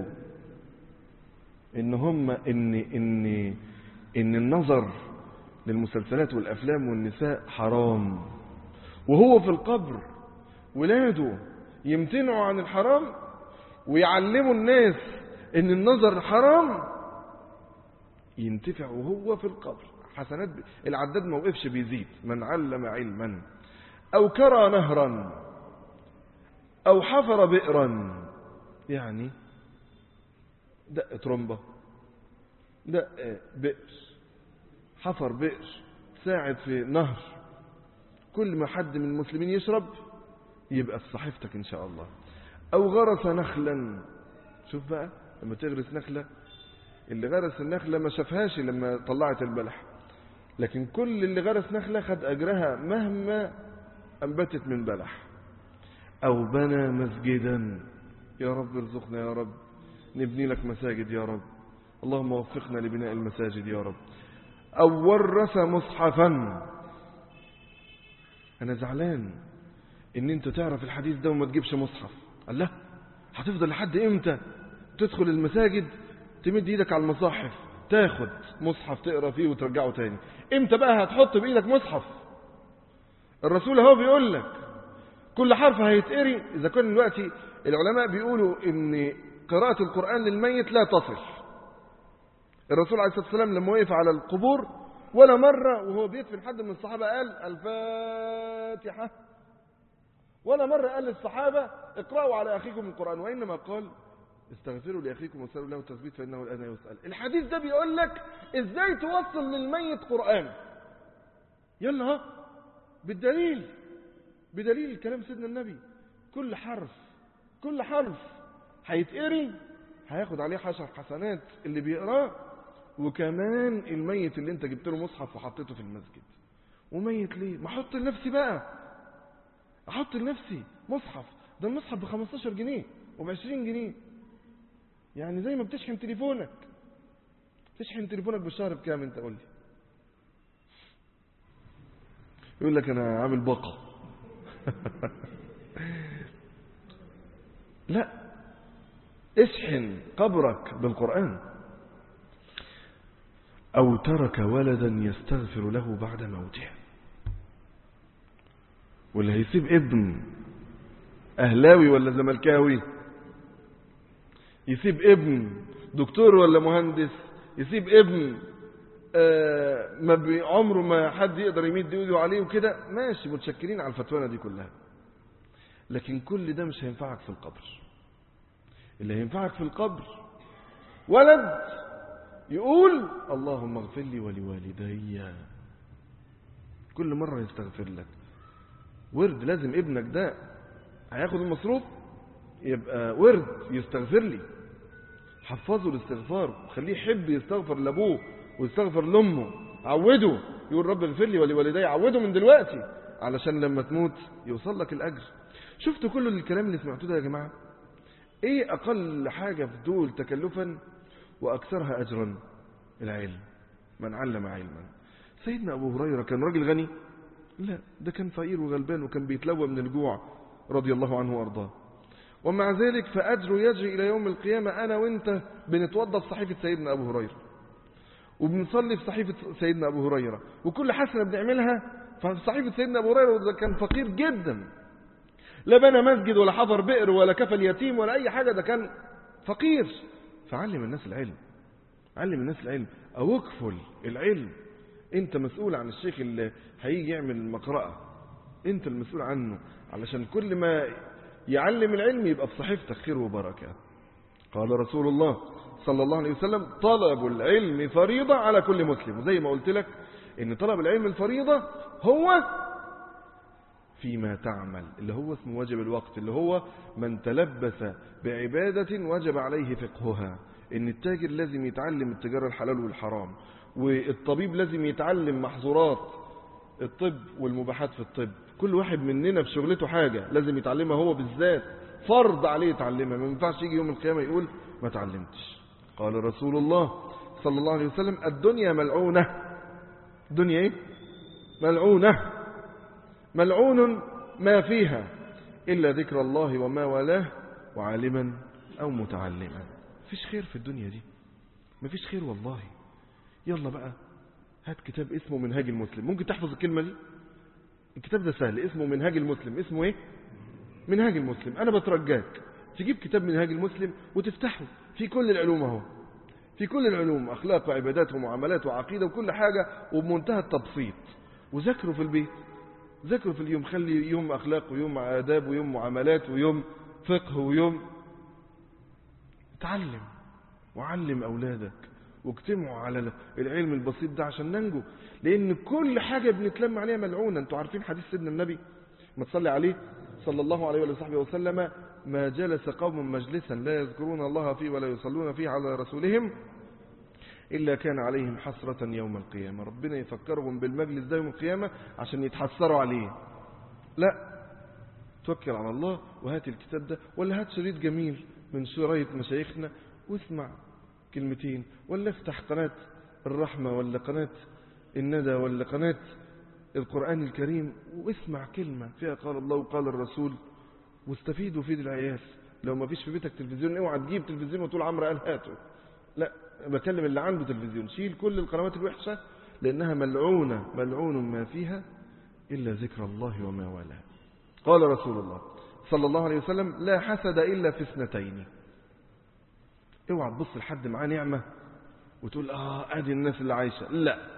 إن النظر للمسلسلات والأفلام والنساء حرام، وهو في القبر ولاده يمتنعوا عن الحرام ويعلموا الناس إن النظر حرام، ينتفع وهو في القبر. حسنات العداد ما وقفش بيزيد. من علم علما أو كرى نهرا أو حفر بئرا، يعني دق ترمبة، دق بئر، حفر بئر، ساعد في نهر، كل ما حد من المسلمين يشرب يبقى في صحيفتك إن شاء الله. أو غرس نخلا، شوف بقى لما تغرس نخلة، اللي غرس النخلة ما شافهاش لما طلعت البلح، لكن كل اللي غرس نخلة خد أجرها مهما أنبتت من بلح. أو بنى مسجدا، يا رب ارزقنا يا رب نبني لك مساجد يا رب، اللهم وفقنا لبناء المساجد يا رب. أو ورث مصحفا. أنا زعلان إن أنت تعرف الحديث ده وما تجيبش مصحف. الله، هتفضل لحد إمتى تدخل المساجد تمد إيدك على المصاحف تاخد مصحف تقرأ فيه وترجعه تاني؟ إمتى بقى هتحط بإيدك مصحف؟ الرسول هو بيقول لك كل حرف هيتقري. إذا كان دلوقتي العلماء بيقولوا إن قراءة القرآن للميت لا تصح، الرسول عليه الصلاة والسلام لما وقف على القبور ولا مرة وهو بيدفن حد من الصحابة قال الفاتحة، ولا مرة قال للصحابة اقرأوا على أخيكم القرآن، وإنما قال استغفروا لأخيكم وسألوا له التثبيت فإنه الآن يسأل. الحديث ده بيقول لك إزاي توصل للميت قرآن. يلا ها، بدليل كلام سيدنا النبي، كل حرف هيتقري هياخد عليه 10 حسنات اللي بيقراه، وكمان الميت اللي انت جبت له مصحف وحطيته في المسجد. وميت ليه؟ ما احط لنفسي بقى، احط لنفسي مصحف ده المصحف ب15 جنيه وب20 جنيه. يعني زي ما بتشحن تليفونك. تشحن تليفونك بالشهر بكام انت قول لي؟ يقول لك انا عامل باقة. لا، اشحن قبرك بالقرآن. او ترك ولدا يستغفر له بعد موته. واللي هيسيب ابن اهلاوي ولا زملكاوي، يسيب ابن دكتور ولا مهندس، يسيب ابن عمره ما حد يقدر يمد ايده عليه وكده، ماشي، متشكرين على الفتوانة دي كلها. لكن كل ده مش هينفعك في القبر. اللي هينفعك في القبر ولد يقول اللهم اغفر لي ولوالدي، كل مرة يستغفر لك. ورد لازم ابنك ده هياخد المصروف يبقى ورد يستغفر لي. حفظه الاستغفار، خليه يحب يستغفر لابوه ويستغفر لامه. عوده يقول رب اغفر لي ولوالدي، عوده من دلوقتي علشان لما تموت يوصل لك الاجر. شفتوا كل الكلام اللي سمعتوه ده يا جماعه؟ ايه اقل حاجه في دول تكلفا واكثرها اجرا؟ العلم. من علم علما. سيدنا ابو هريره كان راجل غني؟ لا، ده كان فقير وغلبان وكان بيتلوى من الجوع رضي الله عنه وارضاه. ومع ذلك فأجره يجري إلى يوم القيامة. أنا وإنت بنتوضى في صحيفة سيدنا أبو هريرة، وبنصلي في صحيفة سيدنا أبو هريرة، وكل حسنة بنعملها في صحيفة سيدنا أبو هريرة. وده كان فقير جدا، لا بنى مسجد ولا حفر بئر ولا كفل يتيم ولا أي حاجة، ده كان فقير. فعلم الناس العلم، علم الناس العلم، أو اكفل العلم. أنت مسؤول عن الشيخ اللي هيجي يعمل مقرأة، أنت المسؤول عنه، علشان كل ما يعلم العلم يبقى في صحيفتك خير وبركة. قال رسول الله صلى الله عليه وسلم طلب العلم فريضة على كل مسلم. وزي ما قلت لك ان طلب العلم الفريضة هو فيما تعمل، اللي هو اسمه واجب الوقت، اللي هو من تلبس بعبادة وجب عليه فقهها. ان التاجر لازم يتعلم التجارة الحلال والحرام، والطبيب لازم يتعلم محظورات الطب والمباحات في الطب. كل واحد مننا في شغلته حاجة لازم يتعلمها هو بالذات، فرض عليه يتعلمها. ما ينفعش يجي يوم القيامة يقول ما تعلمتش. قال رسول الله صلى الله عليه وسلم الدنيا ملعونة. الدنيا ايه؟ ملعونة، ملعون ما فيها إلا ذكر الله وما والاه وعالما أو متعلما. مفيش خير في الدنيا دي، مفيش خير والله. يلا بقى هات كتاب اسمه منهاج المسلم. ممكن تحفظ الكلمة دي؟ الكتاب ده سهل، اسمه منهاج المسلم. اسمه ايه؟ منهاج المسلم. انا بترجاك تجيب كتاب منهاج المسلم وتفتحه، في كل العلوم اهو، في كل العلوم، اخلاق وعبادات ومعاملات وعقيدة وكل حاجة، وبمنتهى التبسيط. وذاكره في البيت، ذاكره في اليوم، خلي يوم اخلاق ويوم آداب ويوم معاملات ويوم فقه ويوم. اتعلم وعلم اولادك واجتمعوا على العلم البسيط ده عشان ننجو. لان كل حاجة بنتلم عليها ملعونة. انتوا عارفين حديث سيدنا النبي ما تصلي عليه صلى الله عليه وصحبه وسلم: ما جلس قوم مجلسا لا يذكرون الله فيه ولا يصلون فيه على رسولهم إلا كان عليهم حسرة يوم القيامة. ربنا يفكرهم بالمجلس ده يوم القيامة عشان يتحسروا عليه. لا، توكل على الله وهات الكتاب ده، ولا هات شريط جميل من شرايط مشايخنا واسمع كلمتين، ولا افتح قناة الرحمة ولا قناة الندى ولا قناة القرآن الكريم واسمع كلمة فيها قال الله وقال الرسول، واستفيد وفيد العيال. لو ما فيش في بيتك تلفزيون اوعى تجيب تلفزيون وتقول عمرو قال هاته. لا، بكلم اللي عنده تلفزيون، شيل كل القنوات الوحشة لأنها ملعونة، ملعون ما فيها إلا ذكر الله وما والاه. قال رسول الله صلى الله عليه وسلم: لا حسد إلا في اثنتين. اوعى تبص لحد معاه نعمة وتقول ادي الناس اللي عايشة.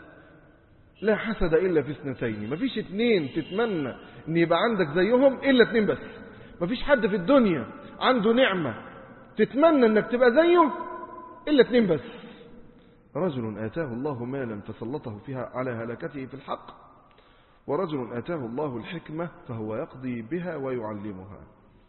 لا حسد إلا في اثنتين. مفيش اتنين تتمنى ان يبقى عندك زيهم إلا اتنين بس. مفيش حد في الدنيا عنده نعمة تتمنى انك تبقى زيه إلا اتنين بس: رجل آتاه الله مالا فسلطه فيها على هلكته في الحق، ورجل آتاه الله الحكمة فهو يقضي بها ويعلمها.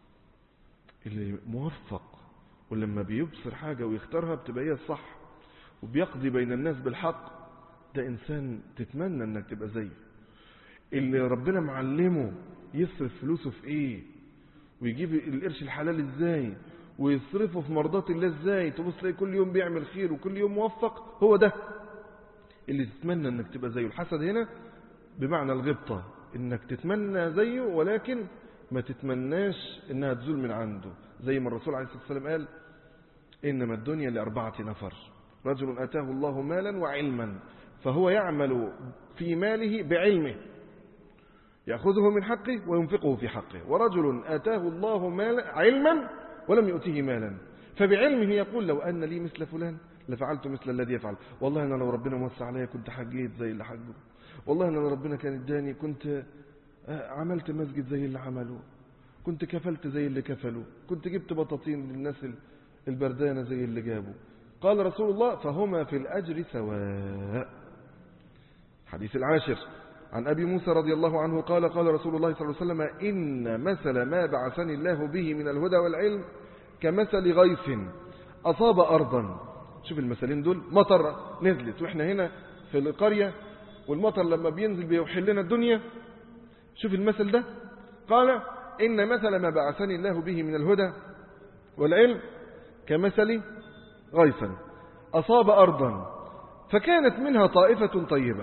اللي موفق ولما بيبصر حاجة ويختارها بتبقى هي الصح وبيقضي بين الناس بالحق، ده إنسان تتمنى أنك تبقى زيه. اللي ربنا معلمه يصرف فلوسه في إيه ويجيب القرش الحلال ازاي ويصرفه في مرضات الله ازاي، تبص تلاقي كل يوم بيعمل خير وكل يوم موفق. هو ده اللي تتمنى انك تبقى زيه. الحسد هنا بمعنى الغبطة، انك تتمنى زيه ولكن ما تتمناش انها تزول من عنده. زي ما الرسول عليه الصلاة والسلام قال انما الدنيا لأربعة نفر: رجل اتاه الله مالا وعلما فهو يعمل في ماله بعلمه يأخذه من حقه وينفقه في حقه، ورجل اتاه الله علما ولم يؤته مالا فبعلمه يقول لو أن لي مثل فلان لفعلت مثل الذي يفعل. والله أنا لو ربنا موسع عليا كنت حجيت زي اللي حجه، والله أنا لو ربنا كان اداني كنت عملت مسجد زي اللي عملوا، كنت كفلت زي اللي كفلوا، كنت جبت بطاطين للناس البردانة زي اللي جابوا. قال رسول الله فهما في الأجر سواء. حديث العاشر عن أبي موسى رضي الله عنه قال قال رسول الله صلى الله عليه وسلم إن مثل ما بعثني الله به من الهدى والعلم كمثل غيث أصاب أرضا. شوف المثلين دول، مطر نزلت وإحنا هنا في القرية والمطر لما بينزل بيوحل لنا الدنيا. شوف المثل ده، قال إن مثل ما بعثني الله به من الهدى والعلم كمثل غيثا أصاب أرضا فكانت منها طائفة طيبة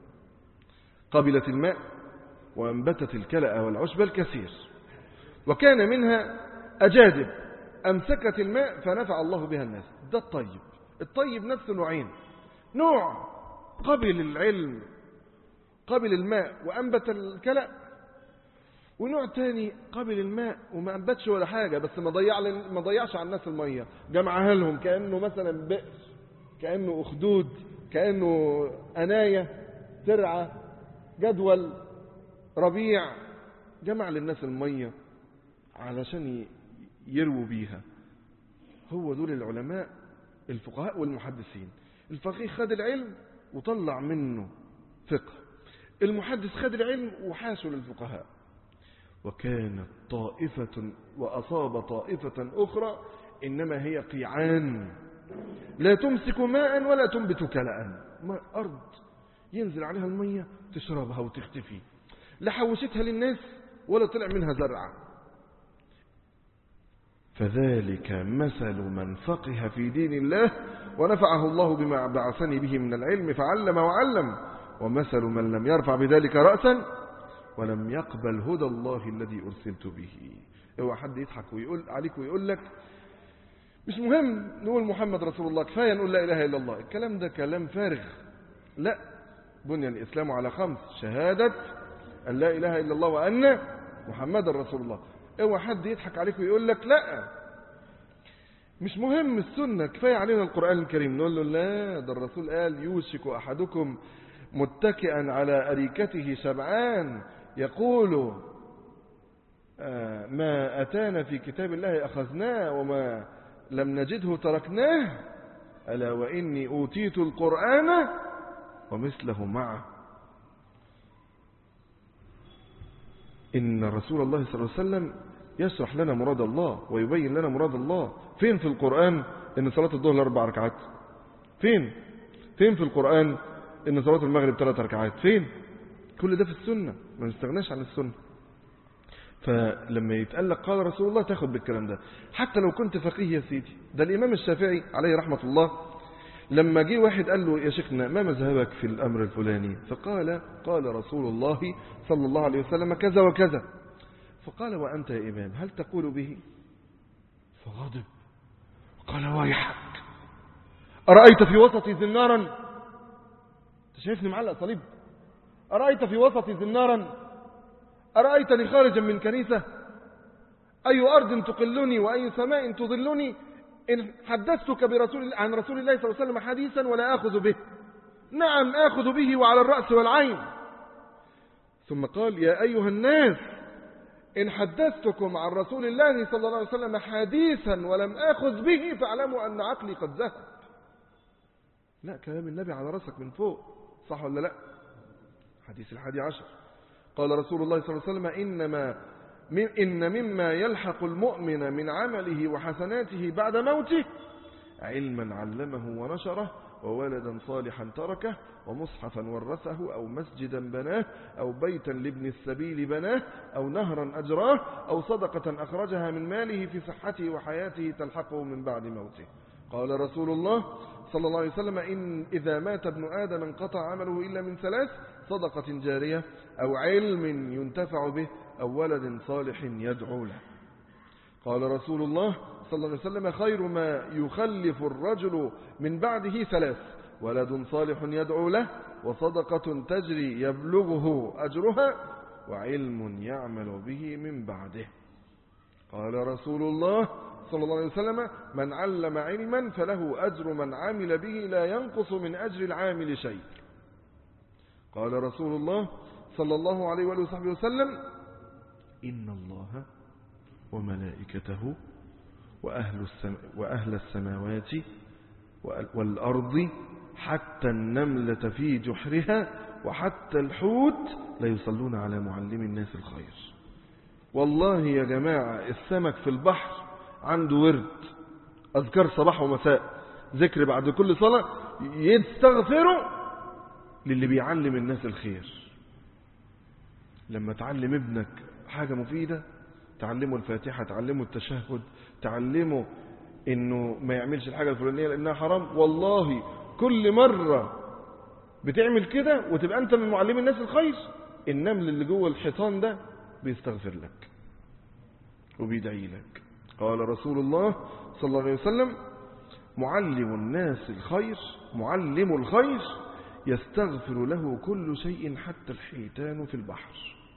قبلت الماء وأنبتت الكلأ والعشب الكثير، وكان منها أجادب أمسكت الماء فنفع الله بها الناس. ده الطيب. الطيب نفسه نوعين: نوع قبل العلم قبل الماء وأنبت الكلأ، ونوع تاني قبل الماء وما أنبتش ولا حاجة بس ما ضيعش على الناس المية، جمعها لهم كأنه مثلا بئر، كأنه أخدود، كأنه أناية، ترعة، جدول، ربيع، جمع للناس المية علشان يرووا بيها. هو دول العلماء الفقهاء والمحدثين. الفقيه خد العلم وطلع منه فقه، المحدث خد العلم وحاسه للفقهاء. وكانت طائفة وأصاب طائفة أخرى إنما هي قيعان لا تمسك ماء ولا تنبت كلأ، أرض ينزل عليها المية تشربها وتختفي، لا حوشتها للناس ولا طلع منها زرع. فذلك مثل من فقه في دين الله ونفعه الله بما بعثني به من العلم فعلم وعلم، ومثل من لم يرفع بذلك رأسا ولم يقبل هدى الله الذي أرسلت به. اوعى حد يضحك ويقول عليك ويقول لك مش مهم نقول محمد رسول الله، كفاية نقول لا إله إلا الله. الكلام ده كلام فارغ. لا، بني الإسلام على 5: شهادة أن لا إله إلا الله وأن محمد رسول الله. اوعى حد يضحك عليك ويقول لك لا مش مهم السنة، كفاية علينا القرآن الكريم. نقول له لا، ده الرسول قال يوشك أحدكم متكئا على أريكته شبعان يقول ما أتانا في كتاب الله أخذناه وما لم نجده تركناه، ألا وإني أوتيت القرآن ومثله معه. إن رسول الله صلى الله عليه وسلم يشرح لنا مراد الله ويبين لنا مراد الله. فين في القرآن إن صلاة الظهر 4 ركعات؟ فين في القرآن إن صلاة المغرب 3 ركعات؟ فين؟ كل ده في السنة، ما نستغناش عن السنة. فلما يتقال لك قال رسول الله تاخد بالكلام ده حتى لو كنت فقيه يا سيدي. ده الإمام الشافعي عليه رحمة الله لما جه واحد قال له يا شيخنا ما مذهبك في الأمر الفلاني؟ فقال قال رسول الله صلى الله عليه وسلم كذا وكذا. فقال وأنت يا إمام هل تقول به؟ فغضب قال ويحك، أرأيت في وسطي زنارا؟ أنت شايفني معلق صليب؟ أرأيت في وسطي زنارا؟ أرأيتني خارجا من كنيسة؟ أي أرض تقلني وأي سماء تظلني إن حدثتك عن رسول الله صلى الله عليه وسلم حديثا ولا آخذ به؟ نعم آخذ به وعلى الرأس والعين. ثم قال يا أيها الناس إن حدثتكم عن رسول الله صلى الله عليه وسلم حديثا ولم آخذ به فاعلموا أن عقلي قد ذهب. لا، كلام النبي على رأسك من فوق، صح ولا لا؟ حديث 11 قال رسول الله صلى الله عليه وسلم إن مما يلحق المؤمن من عمله وحسناته بعد موته علما علمه ونشره وولدا صالحا تركه ومصحفا ورثه أو مسجدا بناه أو بيتا لابن السبيل بناه أو نهرا أجراه أو صدقة أخرجها من ماله في صحته وحياته تلحقه من بعد موته. قال رسول الله صلى الله عليه وسلم إذا مات ابن آدم انقطع عمله إلا من ثلاث: صدقة جارية أو علم ينتفع به أو ولد صالح يدعو له. قال رسول الله صلى الله عليه وسلم: خير ما يخلف الرجل من بعده ثلاث: ولد صالح يدعو له، وصدقة تجري يبلغه أجرها، وعلم يعمل به من بعده. قال رسول الله صلى الله عليه وسلم: من علم علما فله أجر من عمل به لا ينقص من أجر العامل شيء. قال رسول الله صلى الله عليه وآله وسلم: إن الله وملائكته وأهل السماوات والأرض حتى النملة في جحرها وحتى الحوت لا يصلون على معلم الناس الخير. والله يا جماعة السمك في البحر عنده ورد، أذكار صباح ومساء، ذكر بعد كل صلاة، يستغفروا للي بيعلم الناس الخير. لما تعلم ابنك حاجة مفيدة، تعلمه الفاتحة، تعلمه التشهد، تعلمه انه ما يعملش الحاجة الفلانية لانها حرام، والله كل مرة بتعمل كده وتبقى انت من معلم الناس الخير، النمل اللي جوه الحيطان ده بيستغفر لك وبيدعي لك. قال رسول الله صلى الله عليه وسلم: معلم الناس الخير، معلم الخير يستغفر له كل شيء حتى الحيتان في البحر.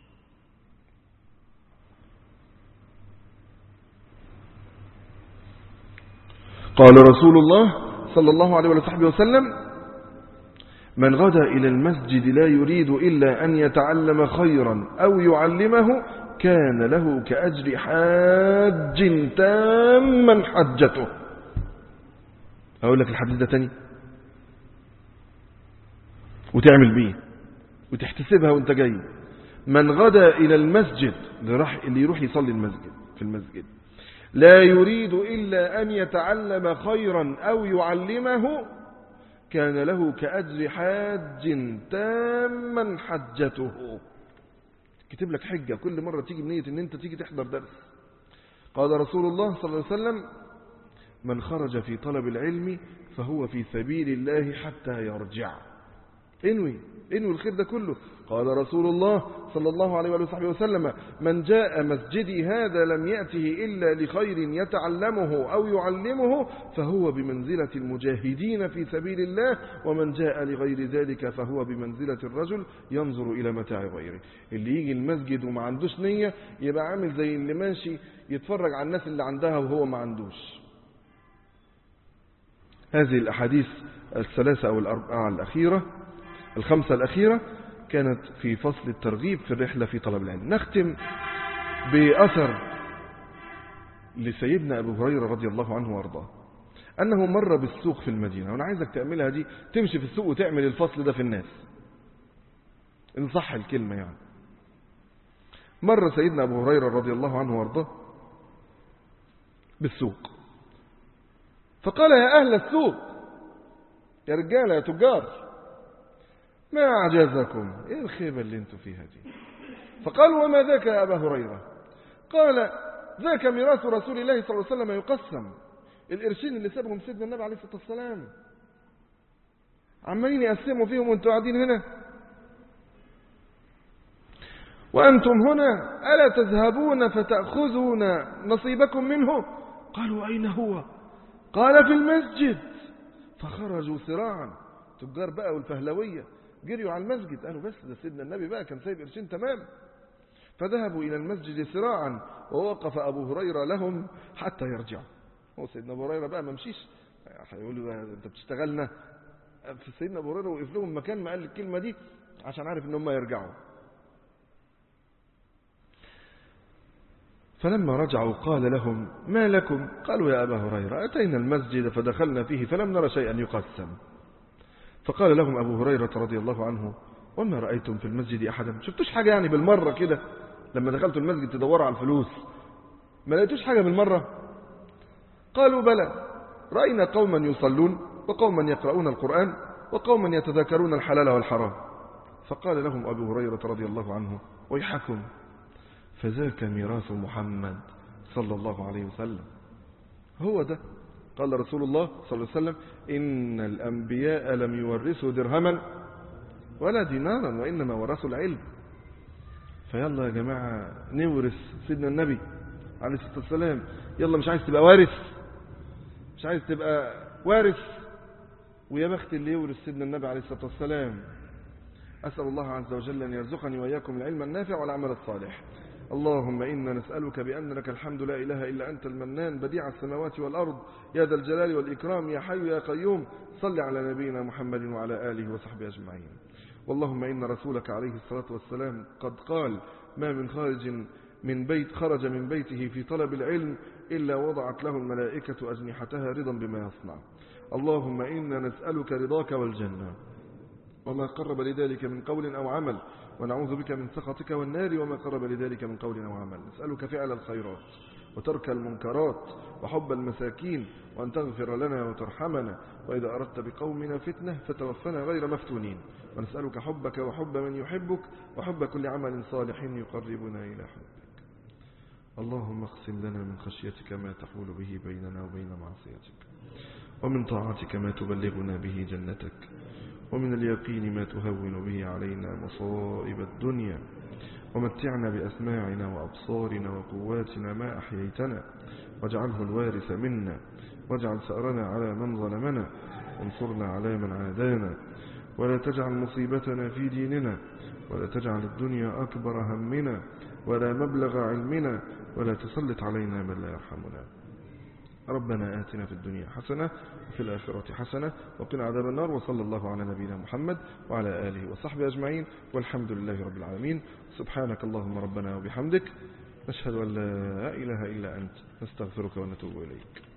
قال رسول الله صلى الله عليه وسلم: من غدا إلى المسجد لا يريد إلا أن يتعلم خيرا أو يعلمه كان له كأجر حاج تاما حجته. أقول لك الحديث ده تاني وتعمل بيه وتحتسبها وانت جاي. من غدا إلى المسجد، اللي يروح يصلي في المسجد، لا يريد إلا أن يتعلم خيرا أو يعلمه كان له كأجر حاج تاما حجته. كتب لك حجة كل مرة تيجي بنية ان انت تيجي تحضر درس. قال رسول الله صلى الله عليه وسلم: من خرج في طلب العلم فهو في سبيل الله حتى يرجع. انوي الخير ده كله. قال رسول الله صلى الله عليه وسلم: من جاء مسجدي هذا لم يأته إلا لخير يتعلمه أو يعلمه فهو بمنزلة المجاهدين في سبيل الله، ومن جاء لغير ذلك فهو بمنزلة الرجل ينظر إلى متاع غيره. اللي يجي المسجد وما عندوش نية يبقى عامل زي اللي ماشي يتفرج على الناس اللي عندها وهو ما عندوش. هذه الأحاديث الثلاثة أو الأربعة الأخيرة، الخمسة الأخيرة، كانت في فصل الترغيب في الرحلة في طلب العلم. نختم بأثر لسيدنا أبو هريرة رضي الله عنه وارضاه، أنه مر بالسوق في المدينة. وأنا عايزك تعملها دي، تمشي في السوق وتعمل الفصل ده في الناس إن صح الكلمة يعني. مر سيدنا أبو هريرة رضي الله عنه وارضاه بالسوق، فقال: يا أهل السوق، يا رجالة يا تجار، ما أعجزكم؟ إيه الخيبة اللي انتوا فيها دي؟ فقالوا: وما ذاك يا أبا هريرة؟ قال: ذاك ميراث رسول الله صلى الله عليه وسلم يقسم. القرشين اللي سابهم سيدنا النبي عليه الصلاة والسلام عمالين يقسموا فيهم وانتوا قاعدين هنا، وأنتم هنا ألا تذهبون فتأخذون نصيبكم منه؟ قالوا: أين هو؟ قال: في المسجد. فخرجوا سراعا، تجار بقى والفهلوية جريوا على المسجد. قالوا: بس ده سيدنا النبي بقى كان سايب قرشين تمام. فذهبوا إلى المسجد سراعا، ووقف أبو هريرة لهم حتى يرجعوا. هو سيدنا أبو هريرة بقى ما مشيش، هيقولوا أنت بتشتغلنا. سيدنا أبو هريرة وقف لهم مكان ما قال الكلمة دي عشان عارف إن هم يرجعوا. فلما رجعوا قال لهم: ما لكم؟ قالوا: يا أبا هريرة أتينا المسجد فدخلنا فيه فلم نرى شيئا يقسم. فقال لهم أبو هريرة رضي الله عنه: وما رأيتم في المسجد أحدا؟ شفتوش حاجة يعني بالمرة كده لما دخلتوا المسجد تدوروا على الفلوس؟ ما لقيتوش حاجة بالمرة؟ قالوا: بلى، رأينا قوما يصلون وقوما يقرؤون القرآن وقوما يتذاكرون الحلال والحرام. فقال لهم أبو هريرة رضي الله عنه: ويحكم، فذاك ميراث محمد صلى الله عليه وسلم. هو ده. قال رسول الله صلى الله عليه وسلم: إن الأنبياء لم يورثوا درهما ولا دينارا وإنما ورثوا العلم. فيلا يا جماعة نورث سيدنا النبي عليه الصلاة والسلام. يلا، مش عايز تبقى وارث، مش عايز تبقى وارث، ويا بخت اللي يورث سيدنا النبي عليه الصلاة والسلام. أسأل الله عز وجل أن يرزقني وإياكم العلم النافع والعمل الصالح. اللهم إنا نسألك بأن لك الحمد لا إله إلا أنت المنان بديع السماوات والأرض يا ذا الجلال والإكرام يا حي يا قيوم. صل على نبينا محمد وعلى آله وصحبه أجمعين. واللهم إن رسولك عليه الصلاة والسلام قد قال: ما من خرج من بيته في طلب العلم إلا وضعت له الملائكة أجنحتها رضا بما يصنع. اللهم إنا نسألك رضاك والجنة وما قرب لذلك من قول أو عمل، ونعوذ بك من سخطك والنار وما قرب لذلك من قول أو عمل. نسألك فعل الخيرات وترك المنكرات وحب المساكين، وأن تغفر لنا وترحمنا، وإذا أردت بقومنا فتنة فتوفنا غير مفتونين. ونسألك حبك وحب من يحبك وحب كل عمل صالح يقربنا إلى حبك. اللهم اقسم لنا من خشيتك ما تحول به بيننا وبين معصيتك، ومن طاعتك ما تبلغنا به جنتك، ومن اليقين ما تهون به علينا مصائب الدنيا، ومتعنا بأسماعنا وأبصارنا وقواتنا ما أحييتنا، واجعله الوارث منا، واجعل ثأرنا على من ظلمنا، وانصرنا على من عادانا، ولا تجعل مصيبتنا في ديننا، ولا تجعل الدنيا أكبر همنا ولا مبلغ علمنا، ولا تسلط علينا من لا يرحمنا. ربنا آتنا في الدنيا حسنة وفي الآخرة حسنة وقنا عذاب النار. وصلى الله على نبينا محمد وعلى آله وصحبه أجمعين، والحمد لله رب العالمين. سبحانك اللهم ربنا وبحمدك، نشهد أن لا إله إلا أنت، نستغفرك ونتوب إليك.